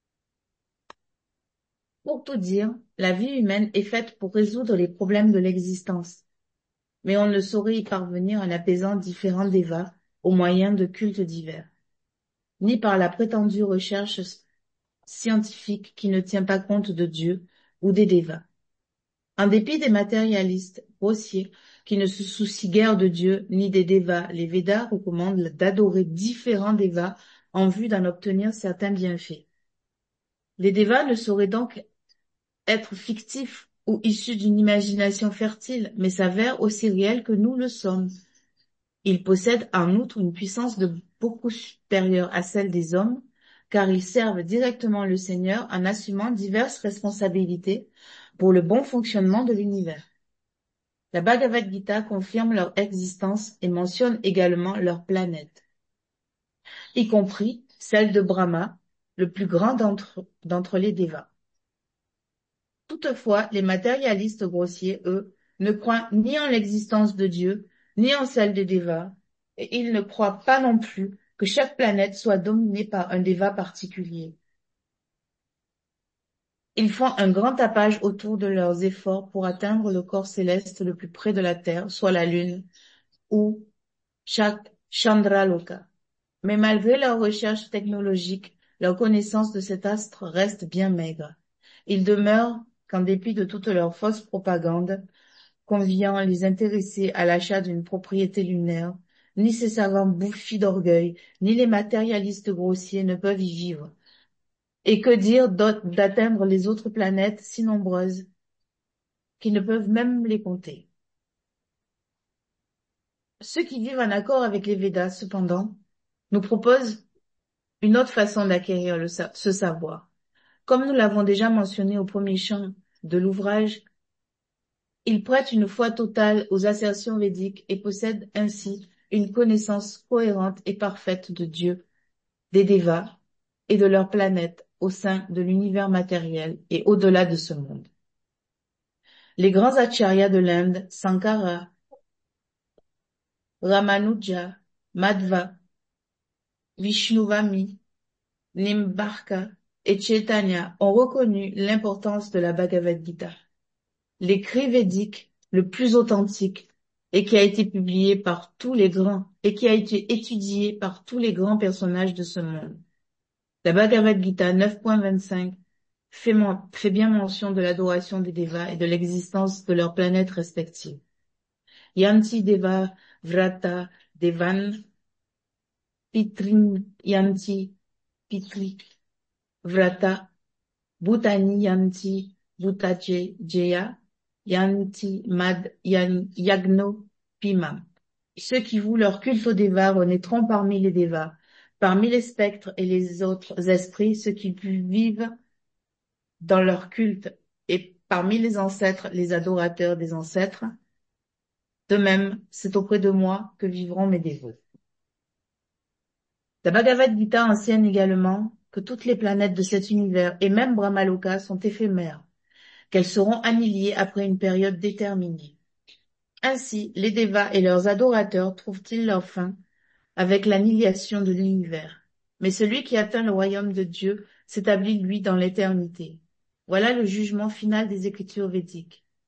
Pour tout dire, la vie humaine est faite pour résoudre les problèmes de l'existence, mais on ne saurait y parvenir en apaisant différents devas au moyen de cultes divers, ni par la prétendue recherche scientifique qui ne tient pas compte de Dieu ou des devas. En dépit des matérialistes grossiers qui ne se soucient guère de Dieu ni des devas, les Védas recommandent d'adorer différents devas en vue d'en obtenir certains bienfaits. Les devas ne sauraient donc être fictifs ou issus d'une imagination fertile, mais s'avèrent aussi réels que nous le sommes. Ils possèdent en outre une puissance de beaucoup supérieure à celle des hommes, car ils servent directement le Seigneur en assumant diverses responsabilités pour le bon fonctionnement de l'univers. La Bhagavad Gita confirme leur existence et mentionne également leurs planètes, y compris celle de Brahma, le plus grand d'entre, d'entre les devas. Toutefois, les matérialistes grossiers, eux, ne croient ni en l'existence de Dieu, ni en celle des devas, et ils ne croient pas non plus que chaque planète soit dominée par un deva particulier. Ils font un grand tapage autour de leurs efforts pour atteindre le corps céleste le plus près de la Terre, soit la Lune, ou Chak- Chandraloka. Mais malgré leurs recherches technologiques, leur connaissance de cet astre reste bien maigre. Il demeure qu'en dépit de toute leur fausse propagande, conviant les intéressés à l'achat d'une propriété lunaire, ni ces savants bouffis d'orgueil, ni les matérialistes grossiers ne peuvent y vivre. Et que dire d'autre d'atteindre les autres planètes si nombreuses qu'ils ne peuvent même les compter. Ceux qui vivent en accord avec les Védas, cependant, nous proposent une autre façon d'acquérir le sa- ce savoir. Comme nous l'avons déjà mentionné au premier chant de l'ouvrage, ils prêtent une foi totale aux assertions védiques et possèdent ainsi une connaissance cohérente et parfaite de Dieu, des devas et de leur planète au sein de l'univers matériel et au-delà de ce monde. Les grands acharyas de l'Inde, Sankara, Ramanuja, Madhva, Vishnuvami, Nimbarka et Chaitanya ont reconnu l'importance de la Bhagavad Gita, l'écrit védique le plus authentique et qui a été publié par tous les grands et qui a été étudié par tous les grands personnages de ce monde. La Bhagavad Gita neuf point vingt-cinq fait, men- fait bien mention de l'adoration des devas et de l'existence de leurs planètes respectives. Yanti Deva Vrata Devan Pitrin Yanti Pitri Vrata Bhutani Yanti Bhutaje Jeya Yanti Mad Yan, Yagno Pima. Ceux qui vouent leur culte aux devas renaîtront parmi les devas, parmi les spectres et les autres esprits, ceux qui vivent dans leur culte, et parmi les ancêtres, les adorateurs des ancêtres. De même, c'est auprès de moi que vivront mes dévots. La Bhagavad Gita enseigne également que toutes les planètes de cet univers, et même Brahmaloka, sont éphémères, qu'elles seront annihilées après une période déterminée. Ainsi, les devas et leurs adorateurs trouvent-ils leur fin avec l'annihilation de l'univers. Mais celui qui atteint le royaume de Dieu s'établit, lui, dans l'éternité. Voilà le jugement final des Écritures védiques.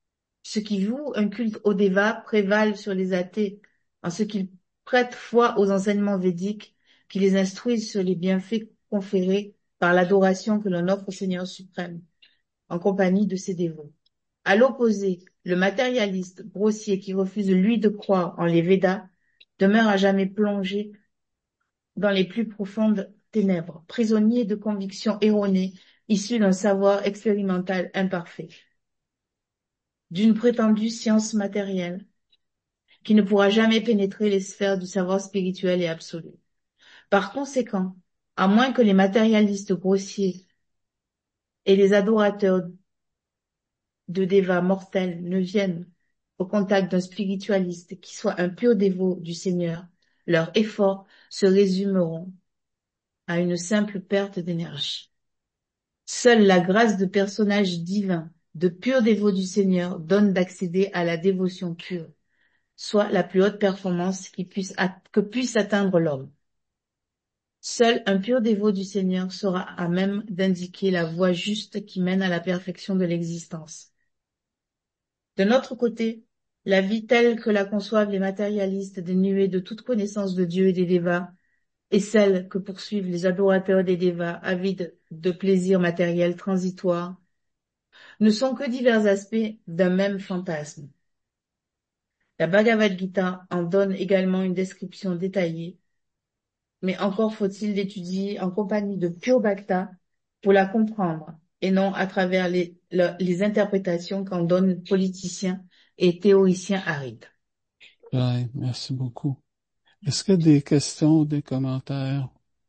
Ceux qui vouent un culte au Deva prévalent sur les athées en ce qu'ils prêtent foi aux enseignements védiques qui les instruisent sur les bienfaits conférés par l'adoration que l'on offre au Seigneur suprême en compagnie de ses dévots. À l'opposé, le matérialiste grossier qui refuse lui de croire en les Védas demeure à jamais plongé dans les plus profondes ténèbres, prisonnier de convictions erronées issues d'un savoir expérimental imparfait, d'une prétendue science matérielle qui ne pourra jamais pénétrer les sphères du savoir spirituel et absolu. Par conséquent, à moins que les matérialistes grossiers et les adorateurs de Deva mortels ne viennent au contact d'un spiritualiste qui soit un pur dévot du Seigneur, leurs efforts se résumeront à une simple perte d'énergie. Seule la grâce de personnages divins, de purs dévots du Seigneur, donne d'accéder à la dévotion pure, soit la plus haute performance qui puisse que puisse atteindre l'homme. Seul un pur dévot du Seigneur sera à même d'indiquer la voie juste qui mène à la perfection de l'existence. De notre côté, la vie telle que la conçoivent les matérialistes dénués de toute connaissance de Dieu et des dévas, et celle que poursuivent les adorateurs des dévas avides de plaisirs matériels transitoires, ne sont que divers aspects d'un même fantasme. La Bhagavad Gita en donne également une description détaillée, mais encore faut-il l'étudier en compagnie de pur bhakta pour la comprendre, et non à travers les, le- les interprétations qu'en donnent politiciens et théoriciens arides. Ouais, merci beaucoup. Est-ce que des questions ou des commentaires?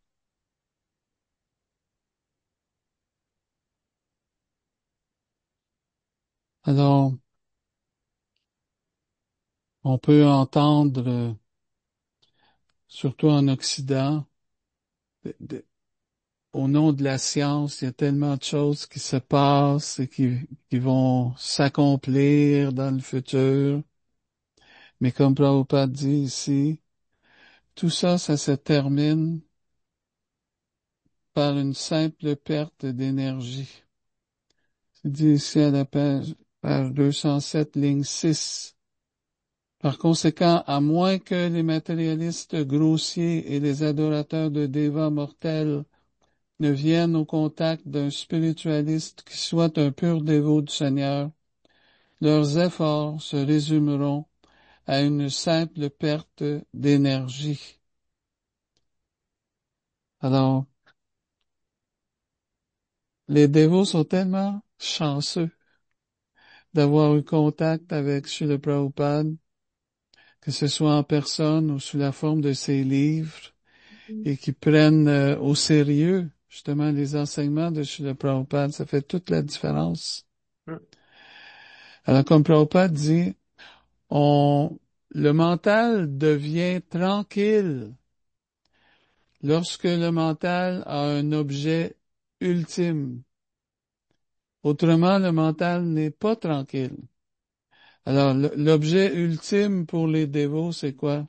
Alors, on peut entendre, euh, surtout en Occident, de- de- au nom de la science, il y a tellement de choses qui se passent et qui, qui vont s'accomplir dans le futur. Mais comme Prabhupada dit ici, tout ça, ça se termine par une simple perte d'énergie. C'est dit ici à la page, page deux cent sept, ligne six. Par conséquent, à moins que les matérialistes grossiers et les adorateurs de dévas mortels ne viennent au contact d'un spiritualiste qui soit un pur dévot du Seigneur, leurs efforts se résumeront à une simple perte d'énergie. Alors, les dévots sont tellement chanceux d'avoir eu contact avec Srila Prabhupada, que ce soit en personne ou sous la forme de ses livres, et qui prennent euh, au sérieux justement les enseignements de Srila Prabhupada. Ça fait toute la différence. Alors, comme Prabhupada dit, on, le mental devient tranquille lorsque le mental a un objet ultime. Autrement, le mental n'est pas tranquille. Alors, le- l'objet ultime pour les dévots, c'est quoi?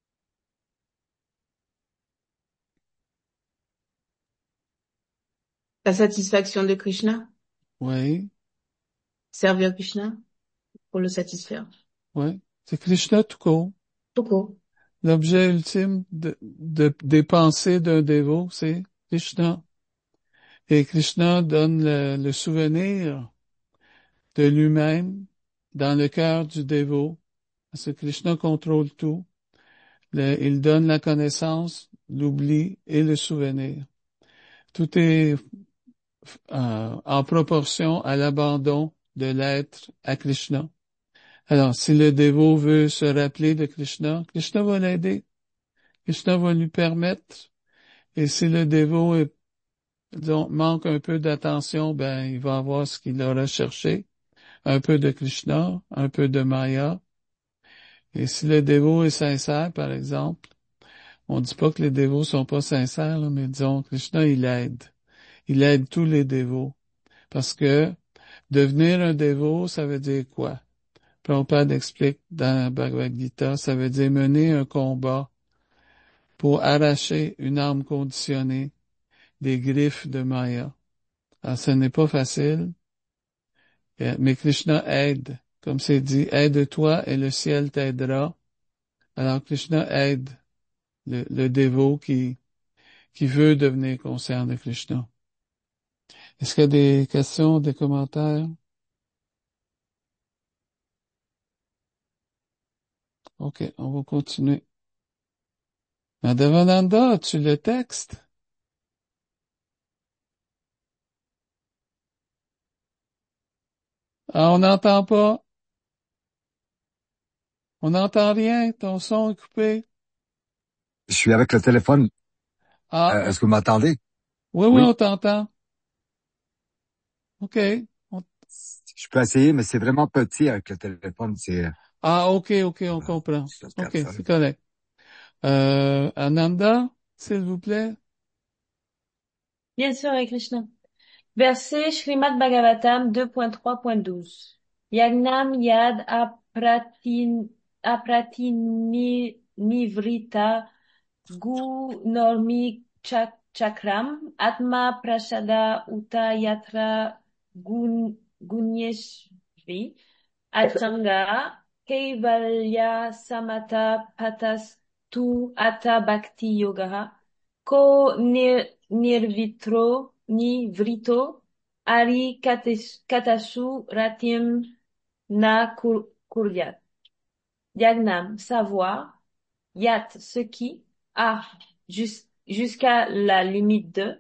La satisfaction de Krishna, Oui, servir Krishna pour le satisfaire. oui. C'est Krishna tout court. Tout court. L'objet ultime de, de- des pensées d'un dévot, c'est Krishna. Et Krishna donne le, le souvenir de lui-même dans le cœur du dévot. Parce que Krishna contrôle tout. Le- il donne la connaissance, l'oubli et le souvenir. Tout est euh, en proportion à l'abandon de l'être à Krishna. Alors, si le dévot veut se rappeler de Krishna, Krishna va l'aider. Krishna va lui permettre. Et si le dévot est, disons, manque un peu d'attention, ben, il va avoir ce qu'il aura cherché. Un peu de Krishna, un peu de Maya. Et si le dévot est sincère, par exemple, on dit pas que les dévots sont pas sincères, là, mais disons, Krishna, il aide. Il aide tous les dévots. Parce que devenir un dévot, ça veut dire quoi? Prabhupada explique dans la Bhagavad Gita, ça veut dire mener un combat pour arracher une âme conditionnée des griffes de Maya. Alors, ce n'est pas facile, euh, mais Krishna aide comme c'est dit, aide-toi et le ciel t'aidera. Alors Krishna aide le, le dévot qui, qui veut devenir conscient de Krishna. Est-ce qu'il y a des questions, des commentaires? OK, on va continuer. Madhavananda, as-tu le texte? Ah, on n'entend pas. On n'entend rien. Ton son est coupé. Je suis avec le téléphone. Ah, Euh, on- est-ce que vous m'entendez? oui, oui, Oui. on t'entend. OK. On- Je peux essayer, mais c'est vraiment petit avec le téléphone. C'est, euh, Ah, OK, OK, on comprend. je OK, regarde ça, là. c'est correct. Euh, Ananda, s'il vous plaît. Bien sûr, Hare Krishna. Verset Srimad Bhagavatam deux point trois point douze. Yagnam yad apratin, apratini nivrita gu normi chak, chakram atma prashada uta yatra gun, gunyeshvi atanga kaivalya samata patas tu ata bhakti yoga ko nir, nirvitro ni vrito ari kates- katasu ratim na kur- kuryat. Yagnam, savoir, yat, ce qui, a, jus- jusqu'à la limite de,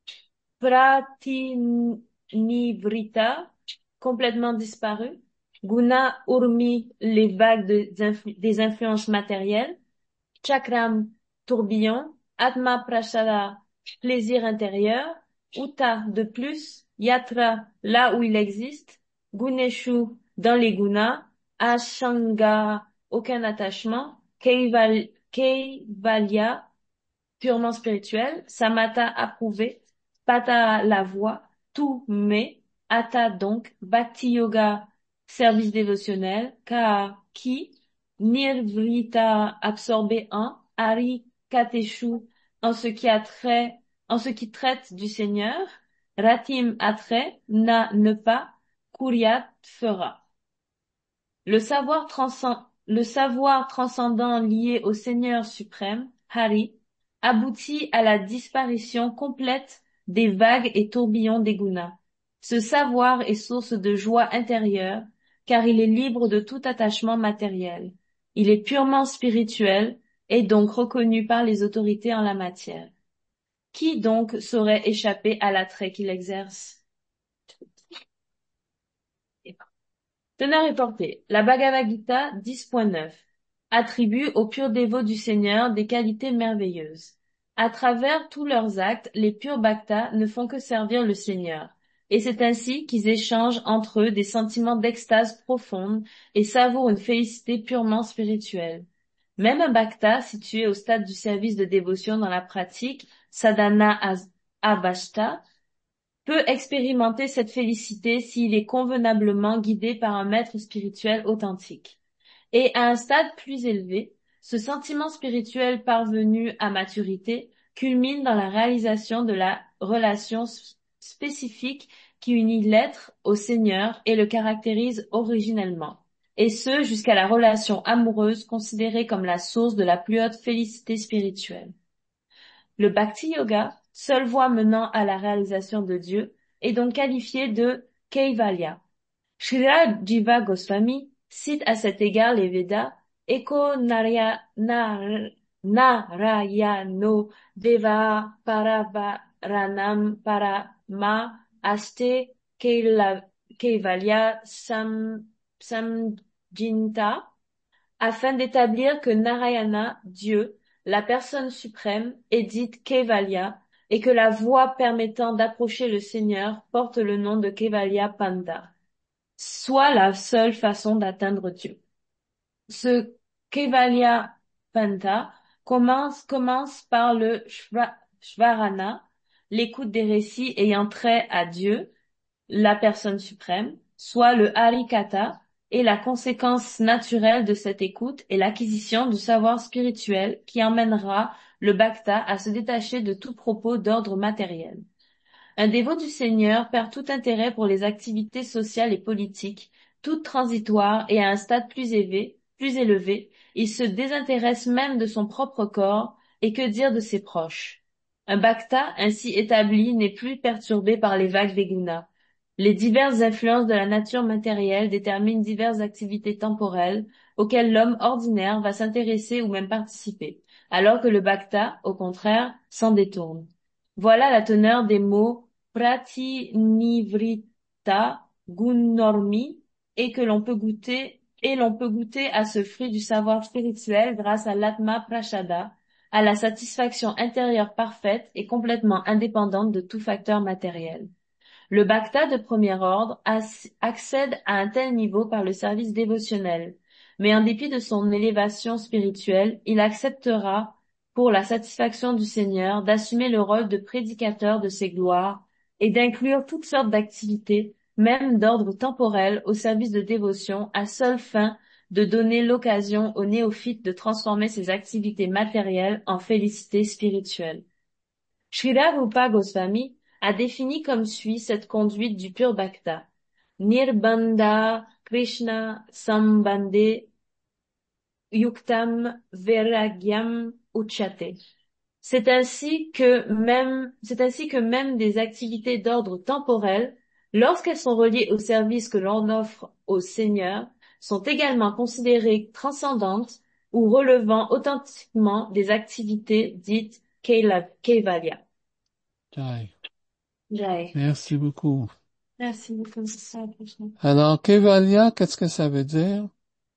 pratinivrita, complètement disparu, guna, urmi, les vagues de- influ- des influences matérielles, chakram, tourbillon, atma prasada, plaisir intérieur, uta, de plus, yatra, là où il existe, guneshu, dans les gunas, ashanga, aucun attachement, keival, keivalya, purement spirituel, samatha, approuvé, pata, la voie, tout, mais, atta, donc, bhakti yoga, service dévotionnel, ka, qui, nirvrita, absorbé en, hari, kateshu, en ce qui a trait, en ce qui traite du Seigneur, ratim, attrait, na, ne pas, kuryat, fera. Le savoir transcend, le savoir transcendant lié au Seigneur suprême, Hari, aboutit à la disparition complète des vagues et tourbillons des gunas. Ce savoir est source de joie intérieure, car il est libre de tout attachement matériel. Il est purement spirituel et donc reconnu par les autorités en la matière. Qui donc saurait échapper à l'attrait qu'il exerce? Teneur et portée. La Bhagavad Gita dix point neuf attribue aux purs dévots du Seigneur des qualités merveilleuses. À travers tous leurs actes, les purs bhaktas ne font que servir le Seigneur. Et c'est ainsi qu'ils échangent entre eux des sentiments d'extase profonde et savourent une félicité purement spirituelle. Même un bhakta situé au stade du service de dévotion dans la pratique, sadhana abhashta, peut expérimenter cette félicité s'il est convenablement guidé par un maître spirituel authentique. Et à un stade plus élevé, ce sentiment spirituel parvenu à maturité culmine dans la réalisation de la relation spécifique qui unit l'être au Seigneur et le caractérise originellement, et ce jusqu'à la relation amoureuse considérée comme la source de la plus haute félicité spirituelle. Le Bhakti Yoga, seule voie menant à la réalisation de Dieu, est donc qualifié de Kaivalya. Srila Jiva Goswami cite à cet égard les Védas Eko Narya, Nar, Narayano Deva Paravaranam Parama Aste Kaila- Kaivalya Sam, Samjinta afin d'établir que Narayana, Dieu, la personne suprême, est dite Kaivalya et que la voie permettant d'approcher le Seigneur porte le nom de Kaivalya Panta, soit la seule façon d'atteindre Dieu. Ce Kaivalya Panta commence, commence par le Shva- Shvarana, l'écoute des récits ayant trait à Dieu, la personne suprême, soit le Harikata, et la conséquence naturelle de cette écoute est l'acquisition du savoir spirituel qui emmènera le bhakta à se détacher de tout propos d'ordre matériel. Un dévot du Seigneur perd tout intérêt pour les activités sociales et politiques, toute transitoire et à un stade plus élevé, plus élevé, il se désintéresse même de son propre corps, et que dire de ses proches? Un bhakta ainsi établi n'est plus perturbé par les vagues des gunas. Les diverses influences de la nature matérielle déterminent diverses activités temporelles auxquelles l'homme ordinaire va s'intéresser ou même participer, alors que le bhakta, au contraire, s'en détourne. Voilà la teneur des mots pratinivrita gunormi et que l'on peut goûter et l'on peut goûter à ce fruit du savoir spirituel grâce à l'atma prashada, à la satisfaction intérieure parfaite et complètement indépendante de tout facteur matériel. Le bhakta de premier ordre accède à un tel niveau par le service dévotionnel, mais en dépit de son élévation spirituelle, il acceptera, pour la satisfaction du Seigneur, d'assumer le rôle de prédicateur de ses gloires et d'inclure toutes sortes d'activités, même d'ordre temporel, au service de dévotion, à seule fin de donner l'occasion aux néophytes de transformer ses activités matérielles en félicités spirituelles. Srila Rupa Goswami a défini comme suit cette conduite du pur bhakta. Nirbandha Krishna Sambandhe Yuktam Vairagyam Uchate. C'est ainsi que même, c'est ainsi que même des activités d'ordre temporel, lorsqu'elles sont reliées au service que l'on offre au Seigneur, sont également considérées transcendantes ou relevant authentiquement des activités dites Kaivalya. Jai. Jai. Merci beaucoup. Merci beaucoup. Ça, Krishna. Alors, Kaivalya, qu'est-ce que ça veut dire?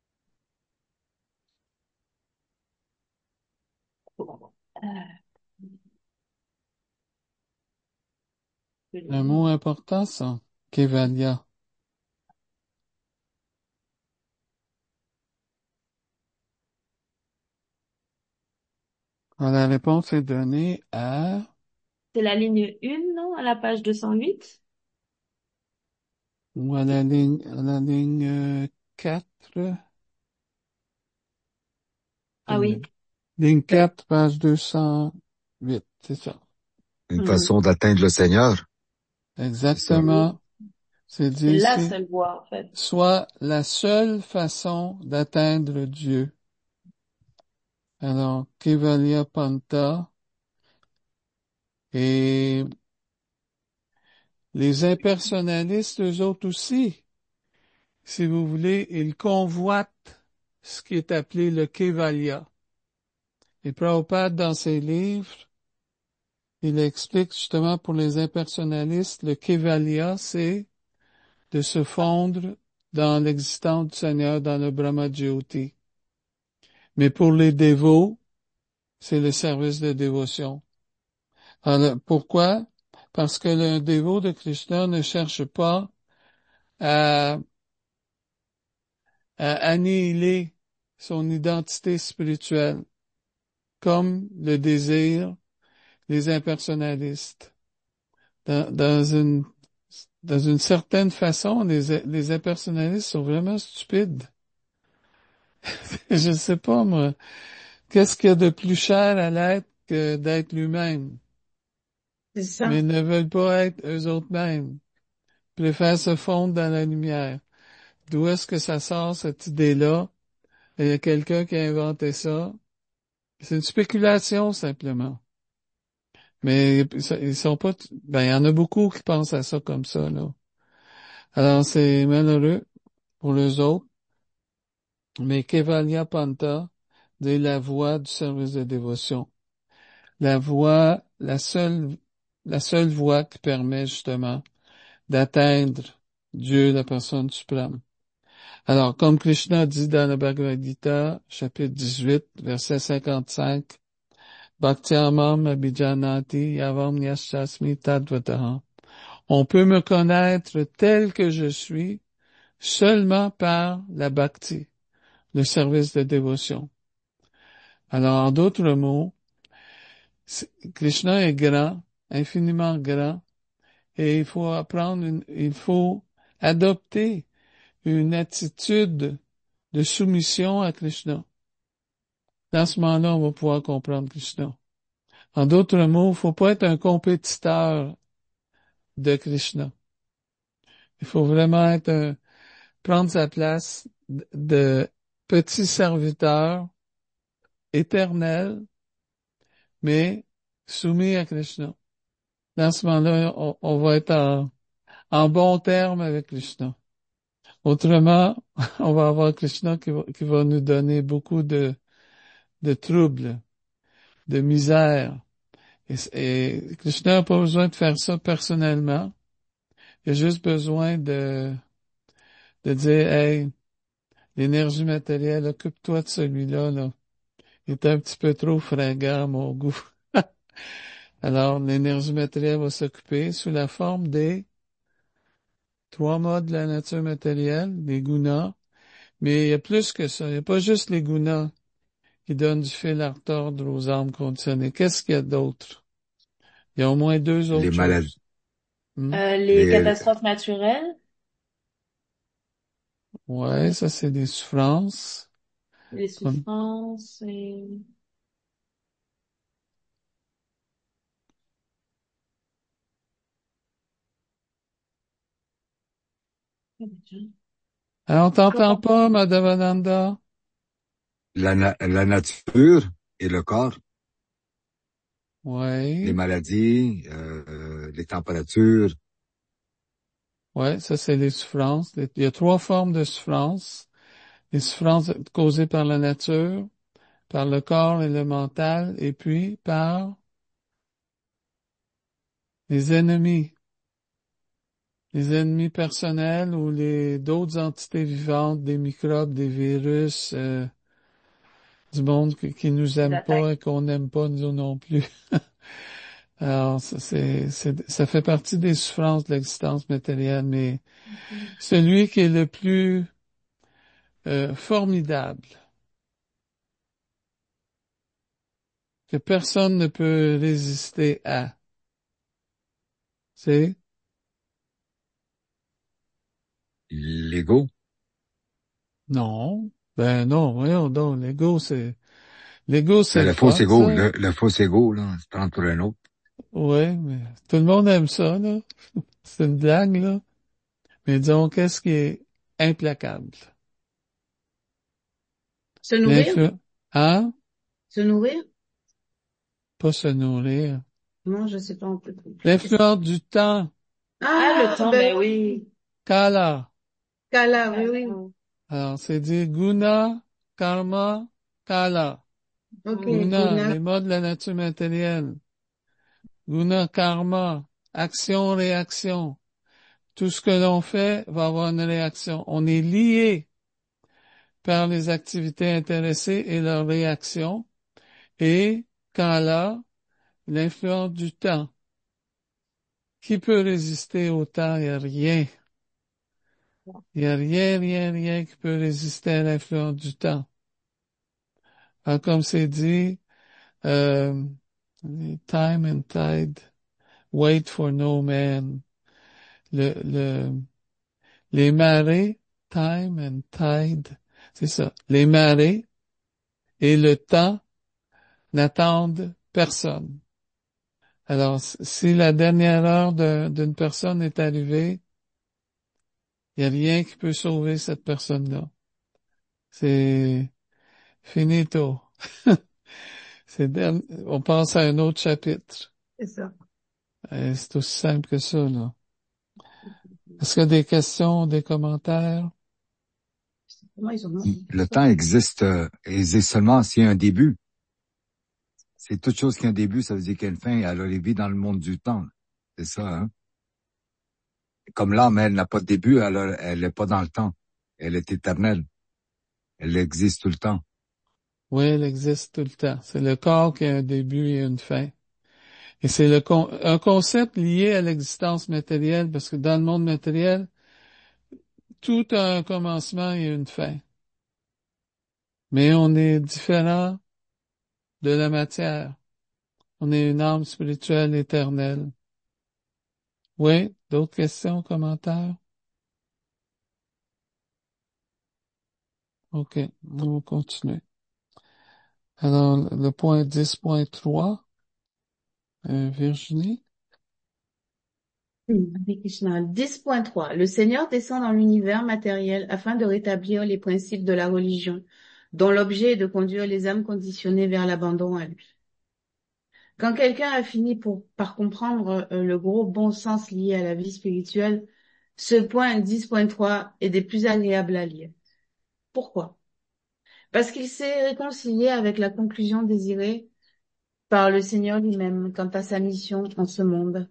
Un mot important, ça. Kaivalya. Alors, la réponse est donnée à... C'est la ligne un, non? À la page deux cent huit? ou à la ligne, à la ligne euh, quatre. Ah oui. Ligne quatre, page deux cent huit, c'est ça. Une Mhm. façon d'atteindre le Seigneur. Exactement. C'est C'est dit la ici. seule voie, en fait. Soit la seule façon d'atteindre Dieu. Alors, Kaivalya Panta et les impersonnalistes, eux autres aussi, si vous voulez, ils convoitent ce qui est appelé le Kaivalya. Et Prabhupada, dans ses livres, il explique justement pour les impersonnalistes, le Kaivalya, c'est de se fondre dans l'existence du Seigneur, dans le Brahma Jyoti. Mais pour les dévots, c'est le service de dévotion. Alors, pourquoi? Parce que le dévot de Krishna ne cherche pas à, à annihiler son identité spirituelle, comme le désirent les impersonnalistes. Dans, dans une dans une certaine façon, les, les impersonnalistes sont vraiment stupides. Je sais pas, moi. Qu'est-ce qu'il y a de plus cher à l'être que d'être lui-même? C'est ça. Mais ils ne veulent pas être eux autres mêmes. Ils préfèrent se fondre dans la lumière. D'où est-ce que ça sort, cette idée-là? Il y a quelqu'un qui a inventé ça. C'est une spéculation, simplement. Mais ils sont pas, ben, il y en a beaucoup qui pensent à ça comme ça, là. Alors, c'est malheureux pour les autres. Mais Kaivalya Panta dit la voie du service de dévotion. La voie, la seule, la seule voie qui permet justement d'atteindre Dieu, la personne suprême. Alors, comme Krishna dit dans le Bhagavad Gita, chapitre dix-huit, verset cinquante-cinq, Bhaktyamam abhijanati yavam yasyasmi tadvataha. On peut me connaître tel que je suis seulement par la bhakti, le service de dévotion. Alors, en d'autres mots, Krishna est grand, infiniment grand, et il faut apprendre, une, il faut adopter une attitude de soumission à Krishna. Dans ce moment-là, on va pouvoir comprendre Krishna. En d'autres mots, il faut pas être un compétiteur de Krishna. Il faut vraiment être un prendre sa place de petit serviteur éternel, mais soumis à Krishna. Dans ce moment-là, on, on va être en, en bon terme avec Krishna. Autrement, on va avoir Krishna qui va, qui va nous donner beaucoup de, de troubles, de misère. Et, et Krishna n'a pas besoin de faire ça personnellement. Il a juste besoin de, de dire, hey, l'énergie matérielle, occupe-toi de celui-là, là. Il est un petit peu trop fringant à mon goût. Alors, l'énergie matérielle va s'occuper sous la forme des trois modes de la nature matérielle, les gunas. Mais il y a plus que ça. Il n'y a pas juste les gunas qui donnent du fil à retordre aux âmes conditionnées. Qu'est-ce qu'il y a d'autre? Il y a au moins deux Les autres maladies, choses. Hmm? Euh, les les, catastrophes naturelles, Ouais, ça c'est des souffrances. les Comme, souffrances et... ah, on t'entend Comment? pas, Madhavananda? la, na- la nature et le corps, les Ouais. maladies, euh, les températures, Ouais, ça c'est les souffrances. Les- Il y a trois formes de souffrances. Les souffrances causées par la nature, par le corps et le mental, et puis par les ennemis. Les ennemis personnels ou les d'autres entités vivantes, des microbes, des virus, euh, du monde qui, qui nous Les aime attaques. pas et qu'on n'aime pas nous non plus. Alors, ça, c'est, c'est, ça fait partie des souffrances de l'existence matérielle, mais celui qui est le plus euh, formidable, que personne ne peut résister à, c'est l'ego. non, ben non, voyons donc, l'ego, c'est l'ego, c'est Ben, le le faux fun, ego, ça. le, le faux ego, là, se prendre pour un autre. Ouais, mais tout le monde aime ça, là. C'est une blague, là. Mais disons, qu'est-ce qui est implacable? Se nourrir? L'influence, hein? Se nourrir? Pas se nourrir. Non, je sais pas, on peut. L'influence du temps, Ah, le Ah, temps, ben ben oui. oui. kala. Kala, oui, oui. Alors, c'est dire guna, karma, kala. Ok, Guna, Guna. les modes de la nature matérielle. Guna, karma, action, réaction. Tout ce que l'on fait va avoir une réaction. On est lié par les activités intéressées et leurs réactions. Et kala, l'influence du temps. Qui peut résister au temps? Il n'y a rien. Il n'y a rien, rien, rien qui peut résister à l'influence du temps. Alors, comme c'est dit, euh, time and tide, wait for no man. Le, le, les marées, time and tide, c'est ça. Les marées et le temps n'attendent personne. Alors, si la dernière heure de- d'une personne est arrivée, il n'y a rien qui peut sauver cette personne-là. C'est finito. C'est der- On passe à un autre chapitre. C'est ça. Euh, C'est aussi simple que ça, là. Est-ce qu'il y a des questions, des commentaires? Comment ils ont. Le temps existe, euh, existe seulement s'il y a un début. C'est toute chose qui a un début, ça veut dire qu'il y a une fin. Alors, il vit dans le monde du temps. C'est ça, hein? Comme l'âme, elle n'a pas de début, alors elle n'est pas dans le temps. Elle est éternelle. Elle existe tout le temps. Oui, elle existe tout le temps. C'est le corps qui a un début et une fin. Et c'est le con- un concept lié à l'existence matérielle, parce que dans le monde matériel, tout a un commencement et une fin. Mais on est différent de la matière. On est une âme spirituelle éternelle. Oui, d'autres questions, commentaires? OK, on va continuer. Alors, le point dix point trois, euh, Virginie? Hare Krishna. dix point trois. Le Seigneur descend dans l'univers matériel afin de rétablir les principes de la religion, dont l'objet est de conduire les âmes conditionnées vers l'abandon à lui. Quand quelqu'un a fini pour, par comprendre euh, le gros bon sens lié à la vie spirituelle, ce point dix point trois est des plus agréables à lire. Pourquoi? Parce qu'il s'est réconcilié avec la conclusion désirée par le Seigneur lui-même quant à sa mission en ce monde.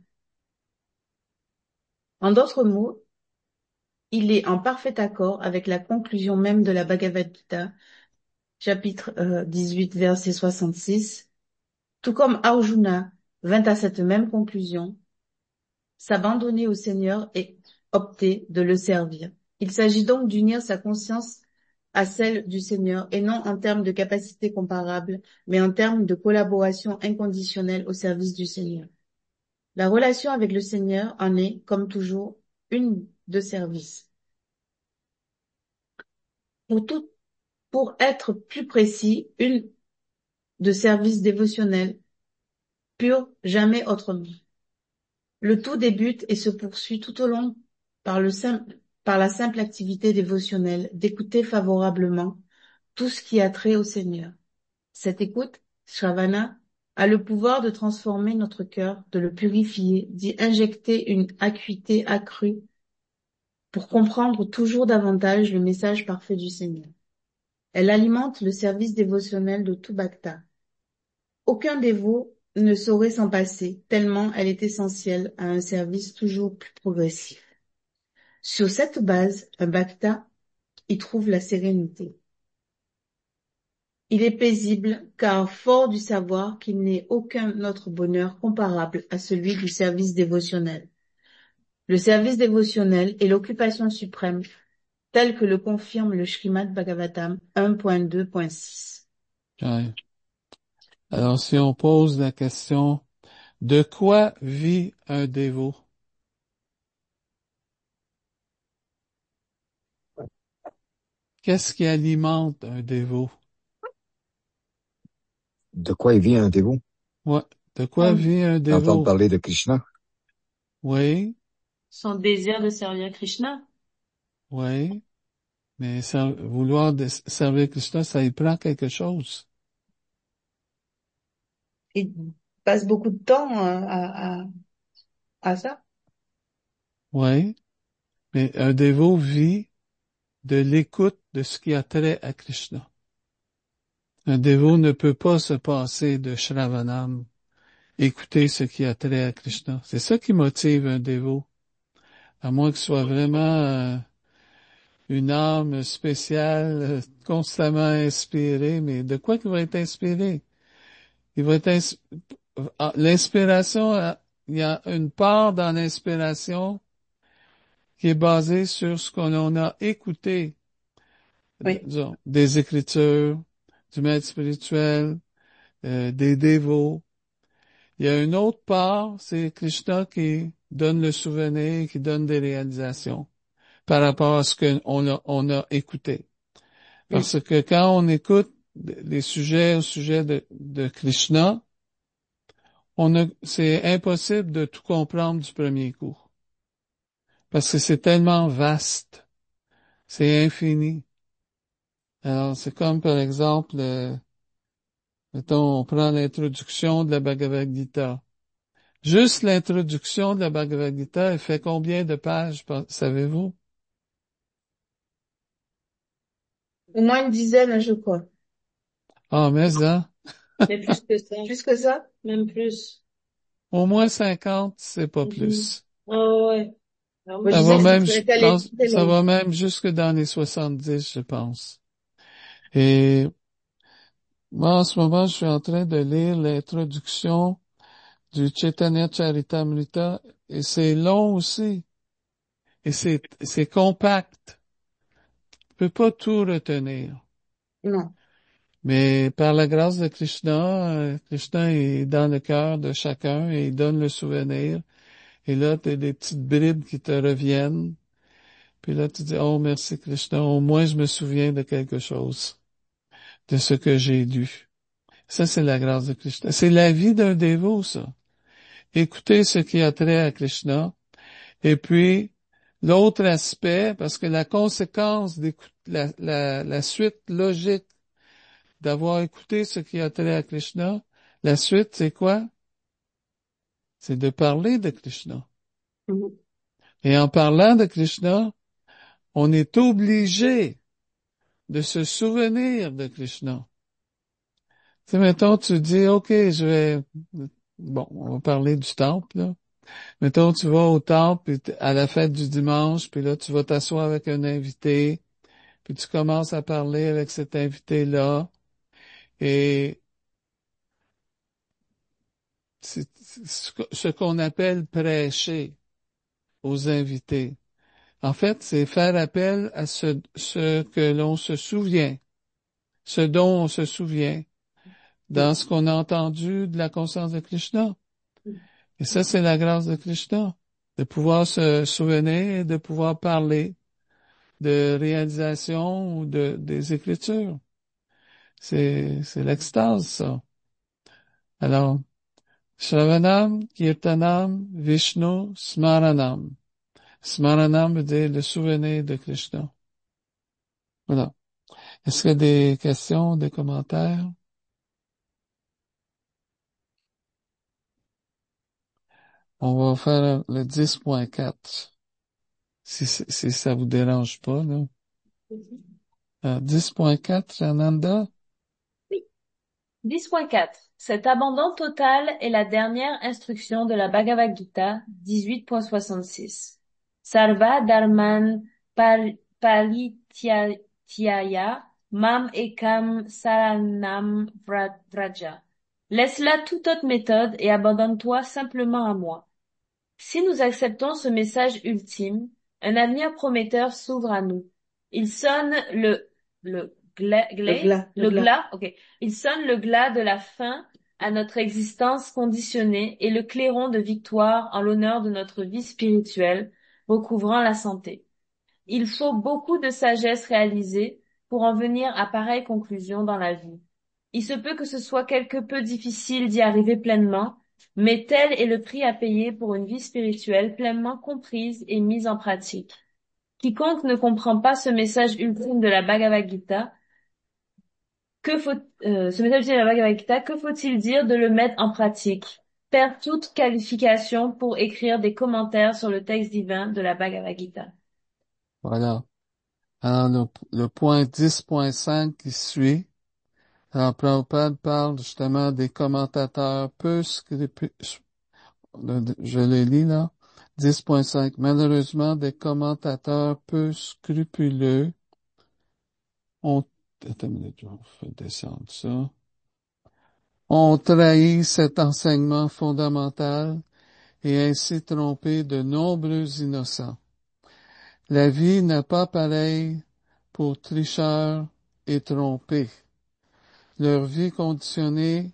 En d'autres mots, il est en parfait accord avec la conclusion même de la Bhagavad Gita, chapitre euh, dix-huit, verset soixante-six, tout comme Arjuna vint à cette même conclusion, s'abandonner au Seigneur et opter de le servir. Il s'agit donc d'unir sa conscience à celle du Seigneur et non en termes de capacité comparable, mais en termes de collaboration inconditionnelle au service du Seigneur. La relation avec le Seigneur en est, comme toujours, une de service. Pour tout, pour être plus précis, une de service dévotionnel pur, jamais autrement. Le tout débute et se poursuit tout au long par le simple, par la simple activité dévotionnelle d'écouter favorablement tout ce qui a trait au Seigneur. Cette écoute, Shravana, a le pouvoir de transformer notre cœur, de le purifier, d'y injecter une acuité accrue pour comprendre toujours davantage le message parfait du Seigneur. Elle alimente le service dévotionnel de tout bhakta. Aucun dévot ne saurait s'en passer, tellement elle est essentielle à un service toujours plus progressif. Sur cette base, un bhakta y trouve la sérénité. Il est paisible car fort du savoir qu'il n'est aucun autre bonheur comparable à celui du service dévotionnel. Le service dévotionnel est l'occupation suprême, tel que le confirme le Srimad Bhagavatam un point deux point six. Ouais. Alors, si on pose la question, de quoi vit un dévot? Qu'est-ce qui alimente un dévot? De quoi il vit un dévot? Ouais. De quoi vit un D'entendre dévot? parler de Krishna? Oui, Son désir de servir Krishna. oui. Mais ça, vouloir de- servir Krishna, ça y prend quelque chose. Il passe beaucoup de temps euh, à, à, à ça. Oui. Mais un dévot vit de l'écoute de ce qui a trait à Krishna. Un dévot ne peut pas se passer de Shravanam, écouter ce qui a trait à Krishna. C'est ça qui motive un dévot. À moins que ce soit vraiment euh, une âme spéciale, euh, constamment inspirée, mais de quoi qu'il va être inspiré? Il va être ins- ah, l'inspiration, euh, il y a une part dans l'inspiration qui est basée sur ce qu'on en a écouté, Oui. disons, des Écritures, du maître spirituel, euh, des dévots. Il y a une autre part, c'est Krishna qui donne le souvenir, qui donne des réalisations par rapport à ce qu'on a, on a écouté. Mm. Parce que quand on écoute les sujets au sujet de, de Krishna, on a, c'est impossible de tout comprendre du premier coup. Parce que c'est tellement vaste. C'est infini. Alors, c'est comme, par exemple, euh, mettons, on prend l'introduction de la Bhagavad Gita. Juste l'introduction de la Bhagavad Gita, elle fait combien de pages, savez-vous? Au moins une dizaine, je crois. Ah, mais ça, Mais plus que ça. Plus que ça? Même plus. au moins cinquante, c'est pas Mhm. plus. Ah ouais. Alors, Moi, je Ça disais va que même, c'est je qu'elle est pense, très ça longue. va même jusque dans les soixante-dix, je pense. Et moi, en ce moment, je suis en train de lire l'introduction du Chaitanya Charitamrita et c'est long aussi. Et c'est, c'est compact. Je peux pas tout retenir. Non. Mais par la grâce de Krishna, euh, Krishna est dans le cœur de chacun et il donne le souvenir. Et là, tu as des petites bribes qui te reviennent. Puis là, tu dis, oh, merci Krishna, au moins je me souviens de quelque chose, de ce que j'ai lu. Ça, c'est la grâce de Krishna. C'est la vie d'un dévot, ça. Écouter ce qui a trait à Krishna Et puis, l'autre aspect, parce que la conséquence d'écouter, la, la, la suite logique d'avoir écouté ce qui a trait à Krishna, la suite, c'est quoi? C'est de parler de Krishna. Mhm. Et en parlant de Krishna, on est obligé de se souvenir de Krishna. Tu sais, mettons, tu dis, OK, je vais, bon, on va parler du temple, là. Mettons, tu vas au temple, puis t- à la fête du dimanche, puis là, tu vas t'asseoir avec un invité, puis tu commences à parler avec cet invité-là, et c'est c'est ce que- ce qu'on appelle prêcher aux invités. En fait, c'est faire appel à ce, ce que l'on se souvient, ce dont on se souvient, dans ce qu'on a entendu de la conscience de Krishna. Et ça, c'est la grâce de Krishna, de pouvoir se souvenir et de pouvoir parler de réalisation ou de, des Écritures. C'est, c'est l'extase, ça. Alors, Shravanam, Kirtanam, Vishnu, Smaranam. Smaranam veut dire le souvenir de Krishna. Voilà. Est-ce qu'il y a des questions, des commentaires? On va faire le dix point quatre. Si, si, si ça vous dérange pas, là. Euh, dix point quatre, Ananda? Oui. dix point quatre. Cet abandon total est la dernière instruction de la Bhagavad Gita dix-huit point soixante-six. Sarva dharman pal- parityaya mam ekam saranam vra- vraja. Laisse là toute autre méthode et abandonne-toi simplement à moi. Si nous acceptons ce message ultime, un avenir prometteur s'ouvre à nous. Il sonne le, le gla, Le glais, glas, le le glas. glas, ok. Il sonne le glas de la fin à notre existence conditionnée et le clairon de victoire en l'honneur de notre vie spirituelle, recouvrant la santé. Il faut beaucoup de sagesse réalisée pour en venir à pareille conclusion dans la vie. Il se peut que ce soit quelque peu difficile d'y arriver pleinement, mais tel est le prix à payer pour une vie spirituelle pleinement comprise et mise en pratique. Quiconque ne comprend pas ce message ultime de la Bhagavad Gita, que faut, euh, ce message ultime de la Bhagavad Gita, que faut-il dire de le mettre en pratique? Perd toute qualification pour écrire des commentaires sur le texte divin de la Bhagavad Gita. Voilà. Alors, le, le point dix point cinq qui suit, alors Prabhupada parle justement des commentateurs peu scrupuleux, je le lis là, dix point cinq. Malheureusement, des commentateurs peu scrupuleux ont, attends une minute, je vais descendre ça, ont trahi cet enseignement fondamental et ainsi trompé de nombreux innocents. La vie n'a pas pareil pour tricheurs et trompés. Leur vie conditionnée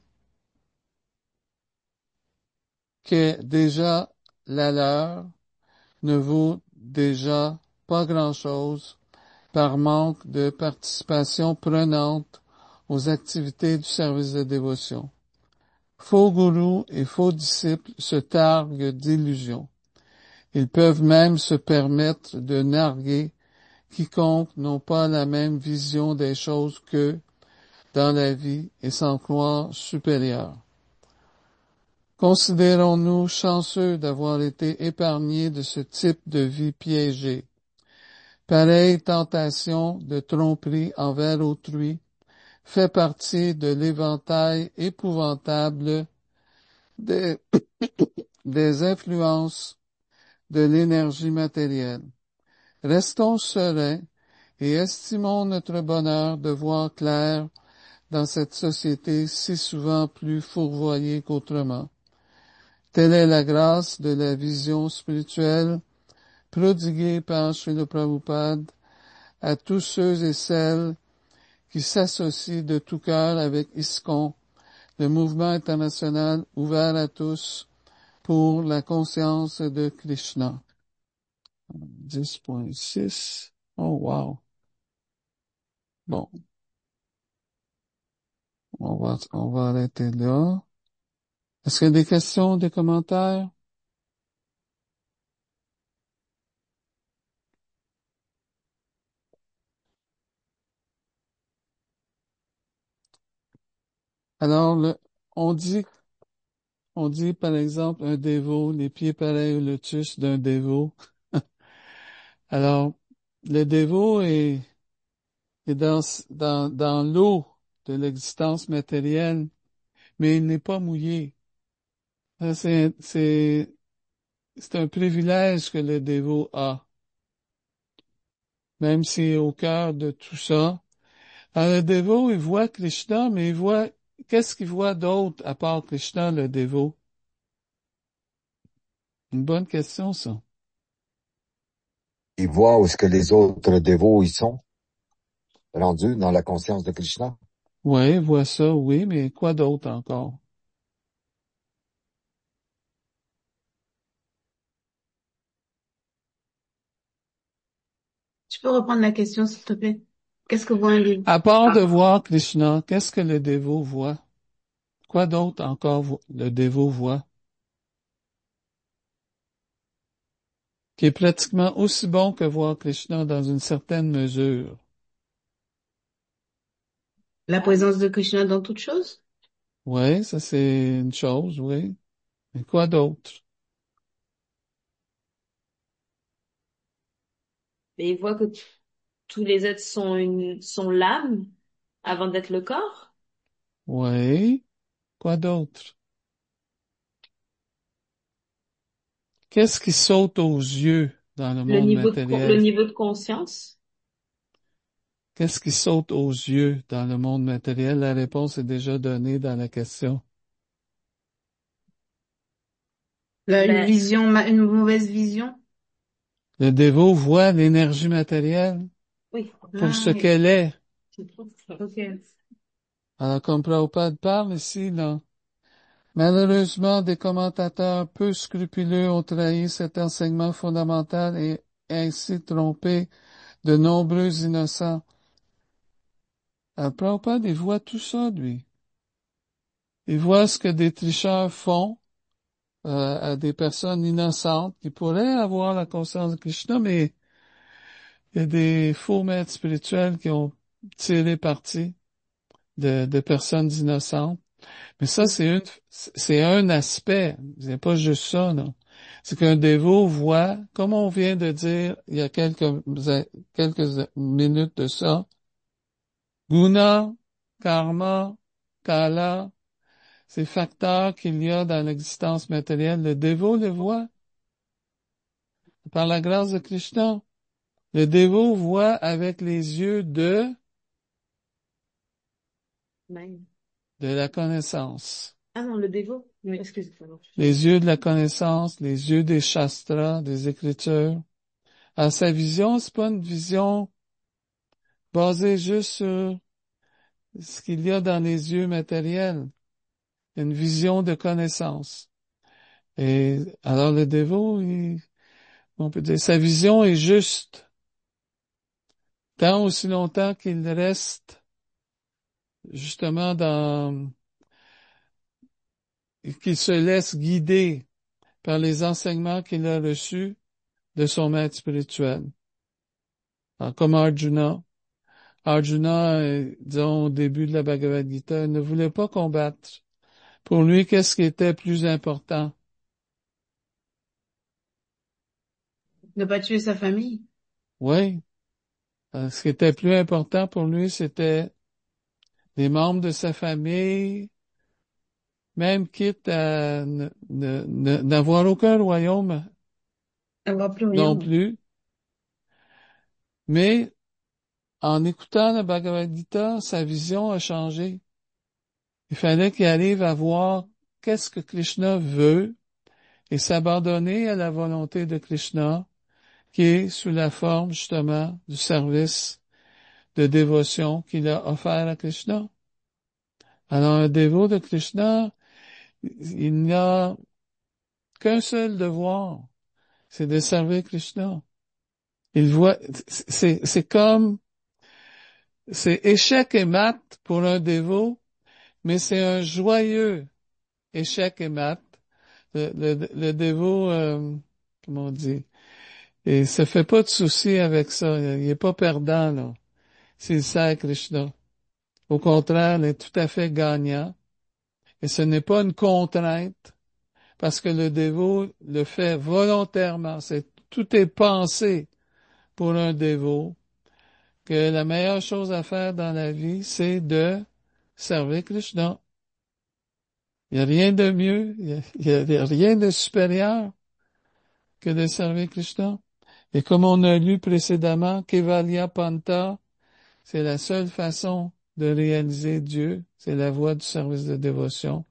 qu'est déjà la leur ne vaut déjà pas grand-chose par manque de participation prenante aux activités du service de dévotion. Faux gourous et faux disciples se targuent d'illusions. Ils peuvent même se permettre de narguer quiconque n'ont pas la même vision des choses qu'eux dans la vie et s'en croire supérieurs. Considérons-nous chanceux d'avoir été épargnés de ce type de vie piégée. Pareille tentation de tromperie envers autrui fait partie de l'éventail épouvantable des, des influences de l'énergie matérielle. Restons sereins et estimons notre bonheur de voir clair dans cette société si souvent plus fourvoyée qu'autrement. Telle est la grâce de la vision spirituelle prodiguée par Srila Prabhupada à tous ceux et celles qui s'associent de tout cœur avec ISKCON, le mouvement international ouvert à tous pour la conscience de Krishna. dix point six. Oh wow. Bon, on va, on va arrêter là. Est-ce qu'il y a des questions, des commentaires? Alors, le, on dit, on dit, par exemple, un dévot, les pieds pareils au lotus d'un dévot. Alors, le dévot est, est dans, dans, dans l'eau de l'existence matérielle, mais il n'est pas mouillé. Ça, C'est, c'est, c'est un privilège que le dévot a, même s'il est au cœur de tout ça. Alors, le dévot, il voit Krishna, mais il voit, qu'est-ce qu'il voit d'autre à part Krishna, le dévot? Une bonne question, ça. Il voit où est-ce que les autres dévots y sont, rendus dans la conscience de Krishna. Oui, il voit ça, oui, mais quoi d'autre encore? Tu peux reprendre la question, s'il te plaît? Qu'est-ce que voit un livre? À part de voir Krishna, qu'est-ce que le dévot voit? Quoi d'autre encore vo- le dévot voit? Qui est pratiquement aussi bon que voir Krishna dans une certaine mesure. La présence de Krishna dans toute chose? Oui, ça c'est une chose, oui. Mais quoi d'autre? Et il voit que t- tous les êtres sont une, sont l'âme avant d'être le corps. Oui, quoi d'autre? Qu'est-ce qui saute aux yeux dans le Le monde niveau de, con- le matériel? niveau de conscience. Qu'est-ce qui saute aux yeux dans le monde matériel? La réponse est déjà donnée dans la question. Là, une Ben, vision, ma- une mauvaise vision? Le dévot voit l'énergie matérielle oui. pour Ah, ce oui. qu'elle est. Ok. Alors, comme Prabhupada parle ici, là, malheureusement, des commentateurs peu scrupuleux ont trahi cet enseignement fondamental et ainsi trompé de nombreux innocents. Alors, Prabhupada, il voit tout ça, lui. Il voit ce que des tricheurs font euh, à des personnes innocentes qui pourraient avoir la conscience de Krishna, mais il y a des faux maîtres spirituels qui ont tiré parti de, de personnes innocentes. Mais ça, c'est une, c'est un aspect. C'est pas juste ça, non. C'est qu'un dévot voit, comme on vient de dire il y a quelques, quelques minutes de ça, guna, karma, kala, ces facteurs qu'il y a dans l'existence matérielle, le dévot le voit par la grâce de Krishna. Le dévot voit avec les yeux de, Même. de la connaissance. Ah non, le dévot. Oui, excuse-moi. Les yeux de la connaissance, les yeux des shastras, des écritures. Alors, sa vision, c'est pas une vision basée juste sur ce qu'il y a dans les yeux matériels. Une vision de connaissance. Et alors, le dévot, il- on peut dire, sa vision est juste. Tant aussi longtemps qu'il reste justement dans, qu'il se laisse guider par les enseignements qu'il a reçus de son maître spirituel. Alors, comme Arjuna. Arjuna, euh, disons, au début de la Bhagavad Gita, ne voulait pas combattre. Pour lui, qu'est-ce qui était plus important? Ne pas tuer sa famille? Oui, euh, ce qui était plus important pour lui, c'était les membres de sa famille, même quitte à ne- ne- ne- n'avoir aucun royaume Elle voit plus rien. non plus. Mais en écoutant la Bhagavad Gita, sa vision a changé. Il fallait qu'il arrive à voir qu'est-ce que Krishna veut et s'abandonner à la volonté de Krishna, qui est sous la forme justement du service de dévotion qu'il a offert à Krishna. Alors un dévot de Krishna, il n'a qu'un seul devoir, c'est de servir Krishna. Il voit, c'est, c'est comme, c'est échec et mat pour un dévot, mais c'est un joyeux échec et mat. Le, le, le dévot, euh, comment on dit, et se fait pas de soucis avec ça. Il est pas perdant, là, s'il sert Krishna. Au contraire, il est tout à fait gagnant. Et ce n'est pas une contrainte, parce que le dévot le fait volontairement. C'est, tout est pensé pour un dévot, que la meilleure chose à faire dans la vie, c'est de servir Krishna. Il n'y a rien de mieux, il n'y a, il y a rien de supérieur que de servir Krishna. Et comme on a lu précédemment, Kevalya Panta, c'est la seule façon de réaliser Dieu, c'est la voie du service de dévotion.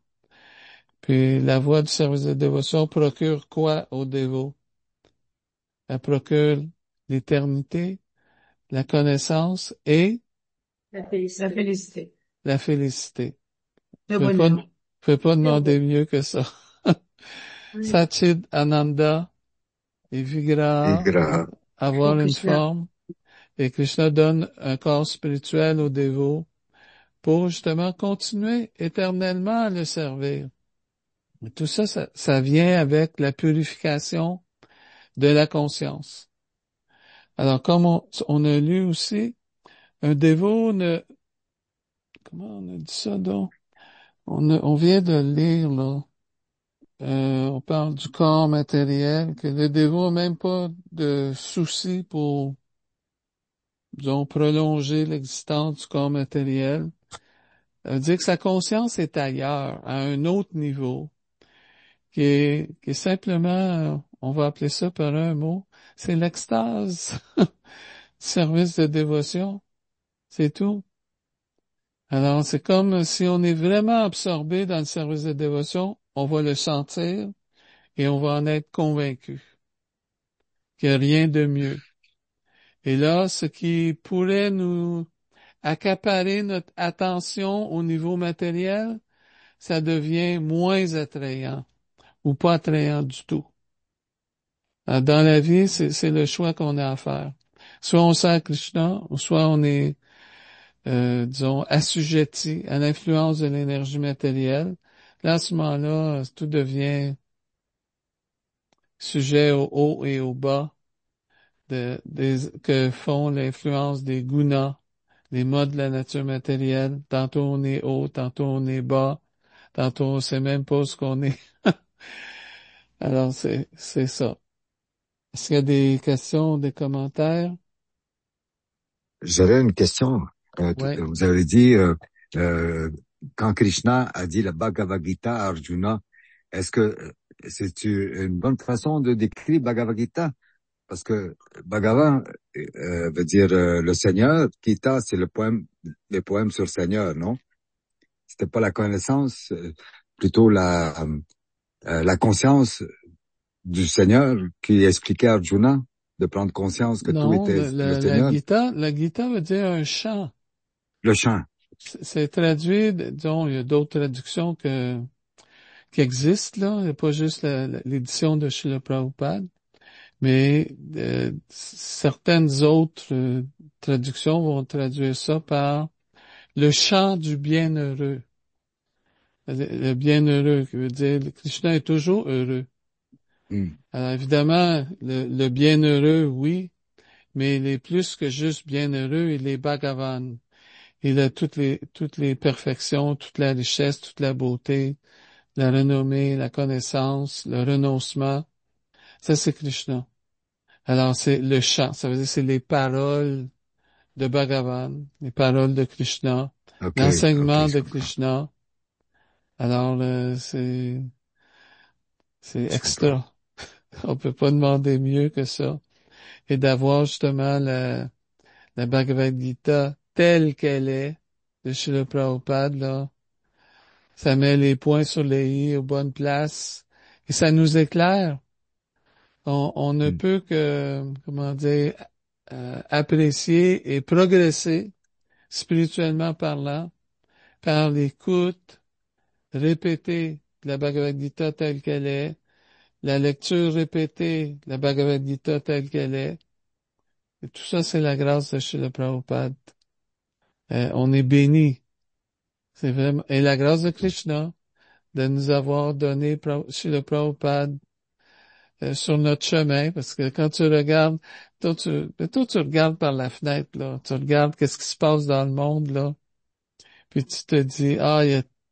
Puis la voie du service de dévotion procure quoi au dévot? Elle procure l'éternité, la connaissance et La félicité. La félicité. la félicité. Le Je ne peux pas, bonheur. je peux pas demander mieux que ça. Oui. Satchid Ananda et Vigraha, Vigraha. avoir Pour une Krishna. forme, et Krishna donne un corps spirituel au dévot pour justement continuer éternellement à le servir. Et tout ça, ça, ça vient avec la purification de la conscience. Alors, comme on, on a lu aussi, un dévot ne... Comment on a dit ça donc? On, a- on vient de le lire, là. Euh, on parle du corps matériel, que le dévot n'a même pas de souci pour, disons, prolonger l'existence du corps matériel. Ça veut dire que sa conscience est ailleurs, à un autre niveau, qui est, qui est simplement, euh, on va appeler ça par un mot, c'est l'extase, service de dévotion, c'est tout. Alors, c'est comme si on est vraiment absorbé dans le service de dévotion, on va le sentir et on va en être convaincu qu'il n'y a rien de mieux. Et là, ce qui pourrait nous accaparer notre attention au niveau matériel, ça devient moins attrayant ou pas attrayant du tout. Alors, dans la vie, c'est, c'est le choix qu'on a à faire. Soit on sert Krishna, ou soit on est, euh, disons, assujetti à l'influence de l'énergie matérielle. Là, à ce moment-là, tout devient sujet au haut et au bas de, des, que font l'influence des gunas, les modes de la nature matérielle. Tantôt on est haut, tantôt on est bas, tantôt on sait même pas ce qu'on est. Alors, c'est, c'est ça. Est-ce qu'il y a des questions, des commentaires? J'avais une question. Euh, t- Oui. vous avez dit, euh, euh, quand Krishna a dit la Bhagavad Gita à Arjuna, est-ce que euh, c'est une bonne façon de décrire Bhagavad Gita? Parce que Bhagavan euh, veut dire euh, le Seigneur, Gita c'est le poème, les poèmes sur le Seigneur, non? C'était pas la connaissance, euh, plutôt la euh, la conscience du Seigneur qui expliquait à Arjuna de prendre conscience que tout Non, était le, le le- la Seigneur. Gita, la Gita veut dire un chant. Le chant. C'est c'est traduit, disons, il y a d'autres traductions que, qui existent, là. Il n'y a pas juste la- la- l'édition de Srila Prabhupada, mais euh, certaines autres euh, traductions vont traduire ça par le chant du bienheureux. Le bienheureux, qui veut dire, Krishna est toujours heureux. Hmm. Alors évidemment, le, le bienheureux, oui, mais il est plus que juste bienheureux, il est Bhagavan. Il a toutes les, toutes les perfections, toute la richesse, toute la beauté, la renommée, la connaissance, le renoncement. Ça, c'est Krishna. Alors, c'est le chant. Ça veut dire c'est les paroles de Bhagavan, les paroles de Krishna, Ok, ok, l'enseignement je de comprends. Krishna. Alors, euh, c'est, c'est Je comprends. extra. On peut pas demander mieux que ça. Et d'avoir justement la, la Bhagavad Gita telle qu'elle est, de Srila Prabhupada, là, ça met les points sur les i aux bonnes places et ça nous éclaire. On, on ne Hmm. peut que, comment dire, euh, apprécier et progresser spirituellement parlant par l'écoute répétée de la Bhagavad Gita telle qu'elle est, la lecture répétée de la Bhagavad Gita telle qu'elle est. Et tout ça, c'est la grâce de Srila Prabhupada. Euh, on est béni. C'est vraiment, et la grâce de Krishna de nous avoir donné Pra- Srila Prabhupada euh, sur notre chemin, parce que quand tu regardes, toi tu, ben, toi, tu regardes par la fenêtre, là, tu regardes qu'est-ce qui se passe dans le monde, là, puis tu te dis, ah, il y a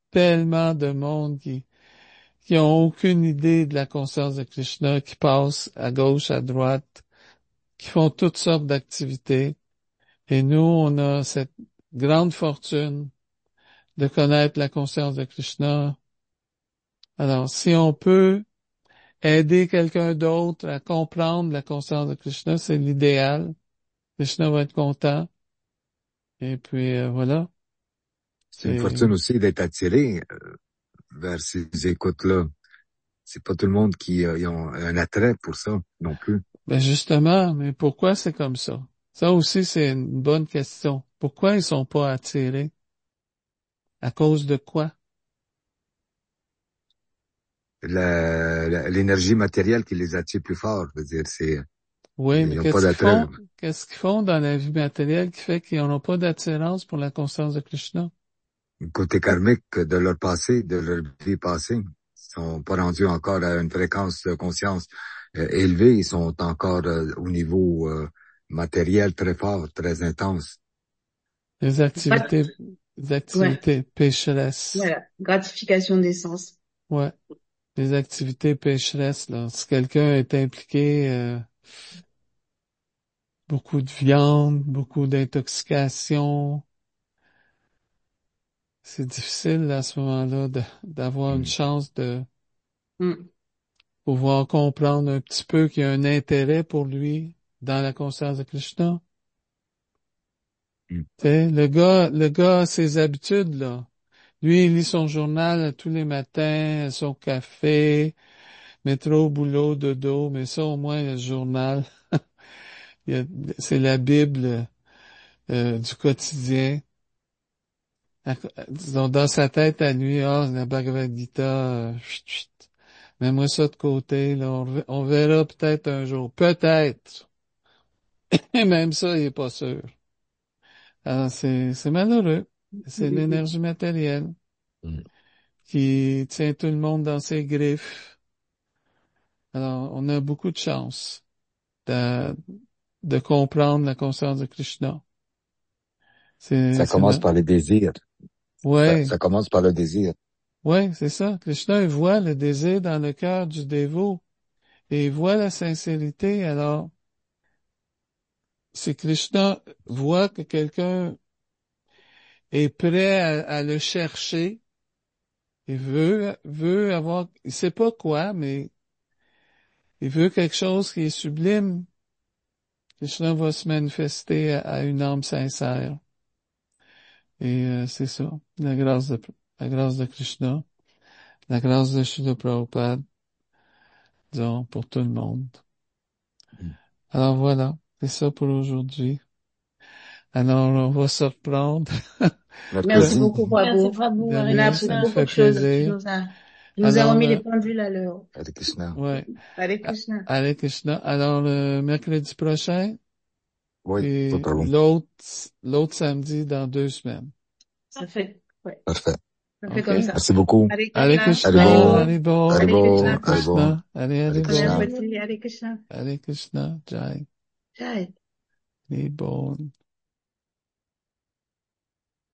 tellement de monde qui qui ont aucune idée de la conscience de Krishna, qui passent à gauche, à droite, qui font toutes sortes d'activités. Et nous, on a cette grande fortune de connaître la conscience de Krishna. Alors, si on peut aider quelqu'un d'autre à comprendre la conscience de Krishna, c'est l'idéal. Krishna va être content. Et puis, euh, voilà. C'est une C'est, fortune aussi d'être attiré euh, vers ces écoutes-là. C'est pas tout le monde qui euh, ils ont un attrait pour ça non plus. ben justement, mais pourquoi c'est comme ça? Ça aussi, c'est une bonne question. Pourquoi ils sont pas attirés? À cause de quoi? La- la- L'énergie matérielle qui les attire plus fort, je veux dire, c'est Oui, ils mais n'ont pas qu'est-ce qu'ils d'attrait. font? Qu'est-ce qu'ils font dans la vie matérielle qui fait qu'ils n'ont pas d'attirance pour la conscience de Krishna? Côté karmique de leur passé, de leur vie passée, ils sont pas rendus encore à une fréquence de conscience euh, élevée, ils sont encore euh, au niveau euh, matériel très fort, très intense. Les Grat- activités, les Ouais, activités pécheresses. voilà. Gratification des sens. Ouais. Les activités pécheresses, là. Si quelqu'un est impliqué, euh, beaucoup de viande, beaucoup d'intoxication, c'est difficile à ce moment-là de- d'avoir une Mm. chance de Mm. pouvoir comprendre un petit peu qu'il y a un intérêt pour lui dans la conscience de Krishna. Mm. Tu sais, le gars, le gars a ses habitudes, là. Lui, il lit son journal tous les matins, son café, métro, boulot, dodo, mais ça, au moins, le journal, il y a- c'est la Bible euh, du quotidien. À- Disons, dans sa tête à lui, ah, la Bhagavad Gita, euh, chut, chut. Mets-moi ça de côté, là, on, ver- on verra peut-être un jour. Peut-être. Et même ça, il est pas sûr. Alors, c'est, c'est malheureux. C'est l'énergie matérielle Mm. qui tient tout le monde dans ses griffes. Alors, on a beaucoup de chance de, de comprendre la conscience de Krishna. C'est, Ça c'est commence mal. par le désir. Ça, Ouais, ça commence par le désir. ouais, c'est ça. Krishna, il voit le désir dans le cœur du dévot et il voit la sincérité. Alors, si Krishna voit que quelqu'un est prêt à, à le chercher, il veut, veut avoir, il sait pas quoi, mais il veut quelque chose qui est sublime. Krishna va se manifester à, à une âme sincère. Et euh, c'est ça, la grâce de, la grâce de Krishna, la grâce de Srila Prabhupada, disons, pour tout le monde. Mm. Alors voilà, c'est ça pour aujourd'hui. Alors, on va se reprendre. Merci Mercredi, beaucoup, Merci Prabhu. Prabhu, Hare On a Daniel, appris ça me Krishna. beaucoup fait de choses. Tu plaisir. nous as, tu nous as Alors, remis les le, pendules à l'heure. Hare Krishna. ouais, Hare A- Krishna. Hare Krishna. Alors, le mercredi prochain, Oui, pas de puis problème. l'autre, l'autre samedi dans deux semaines. Ça fait, ouais, Parfait. ça fait OK? comme ça. Merci beaucoup. Hare Hare Krishna. Krishna, Haribo, Haribo, Hare Haribo, Hare Krishna. Haribo, Krishna, Hare Hare Haribo, Krishna. Hare Krishna. Hare Krishna, Jai, Jai. Haribo.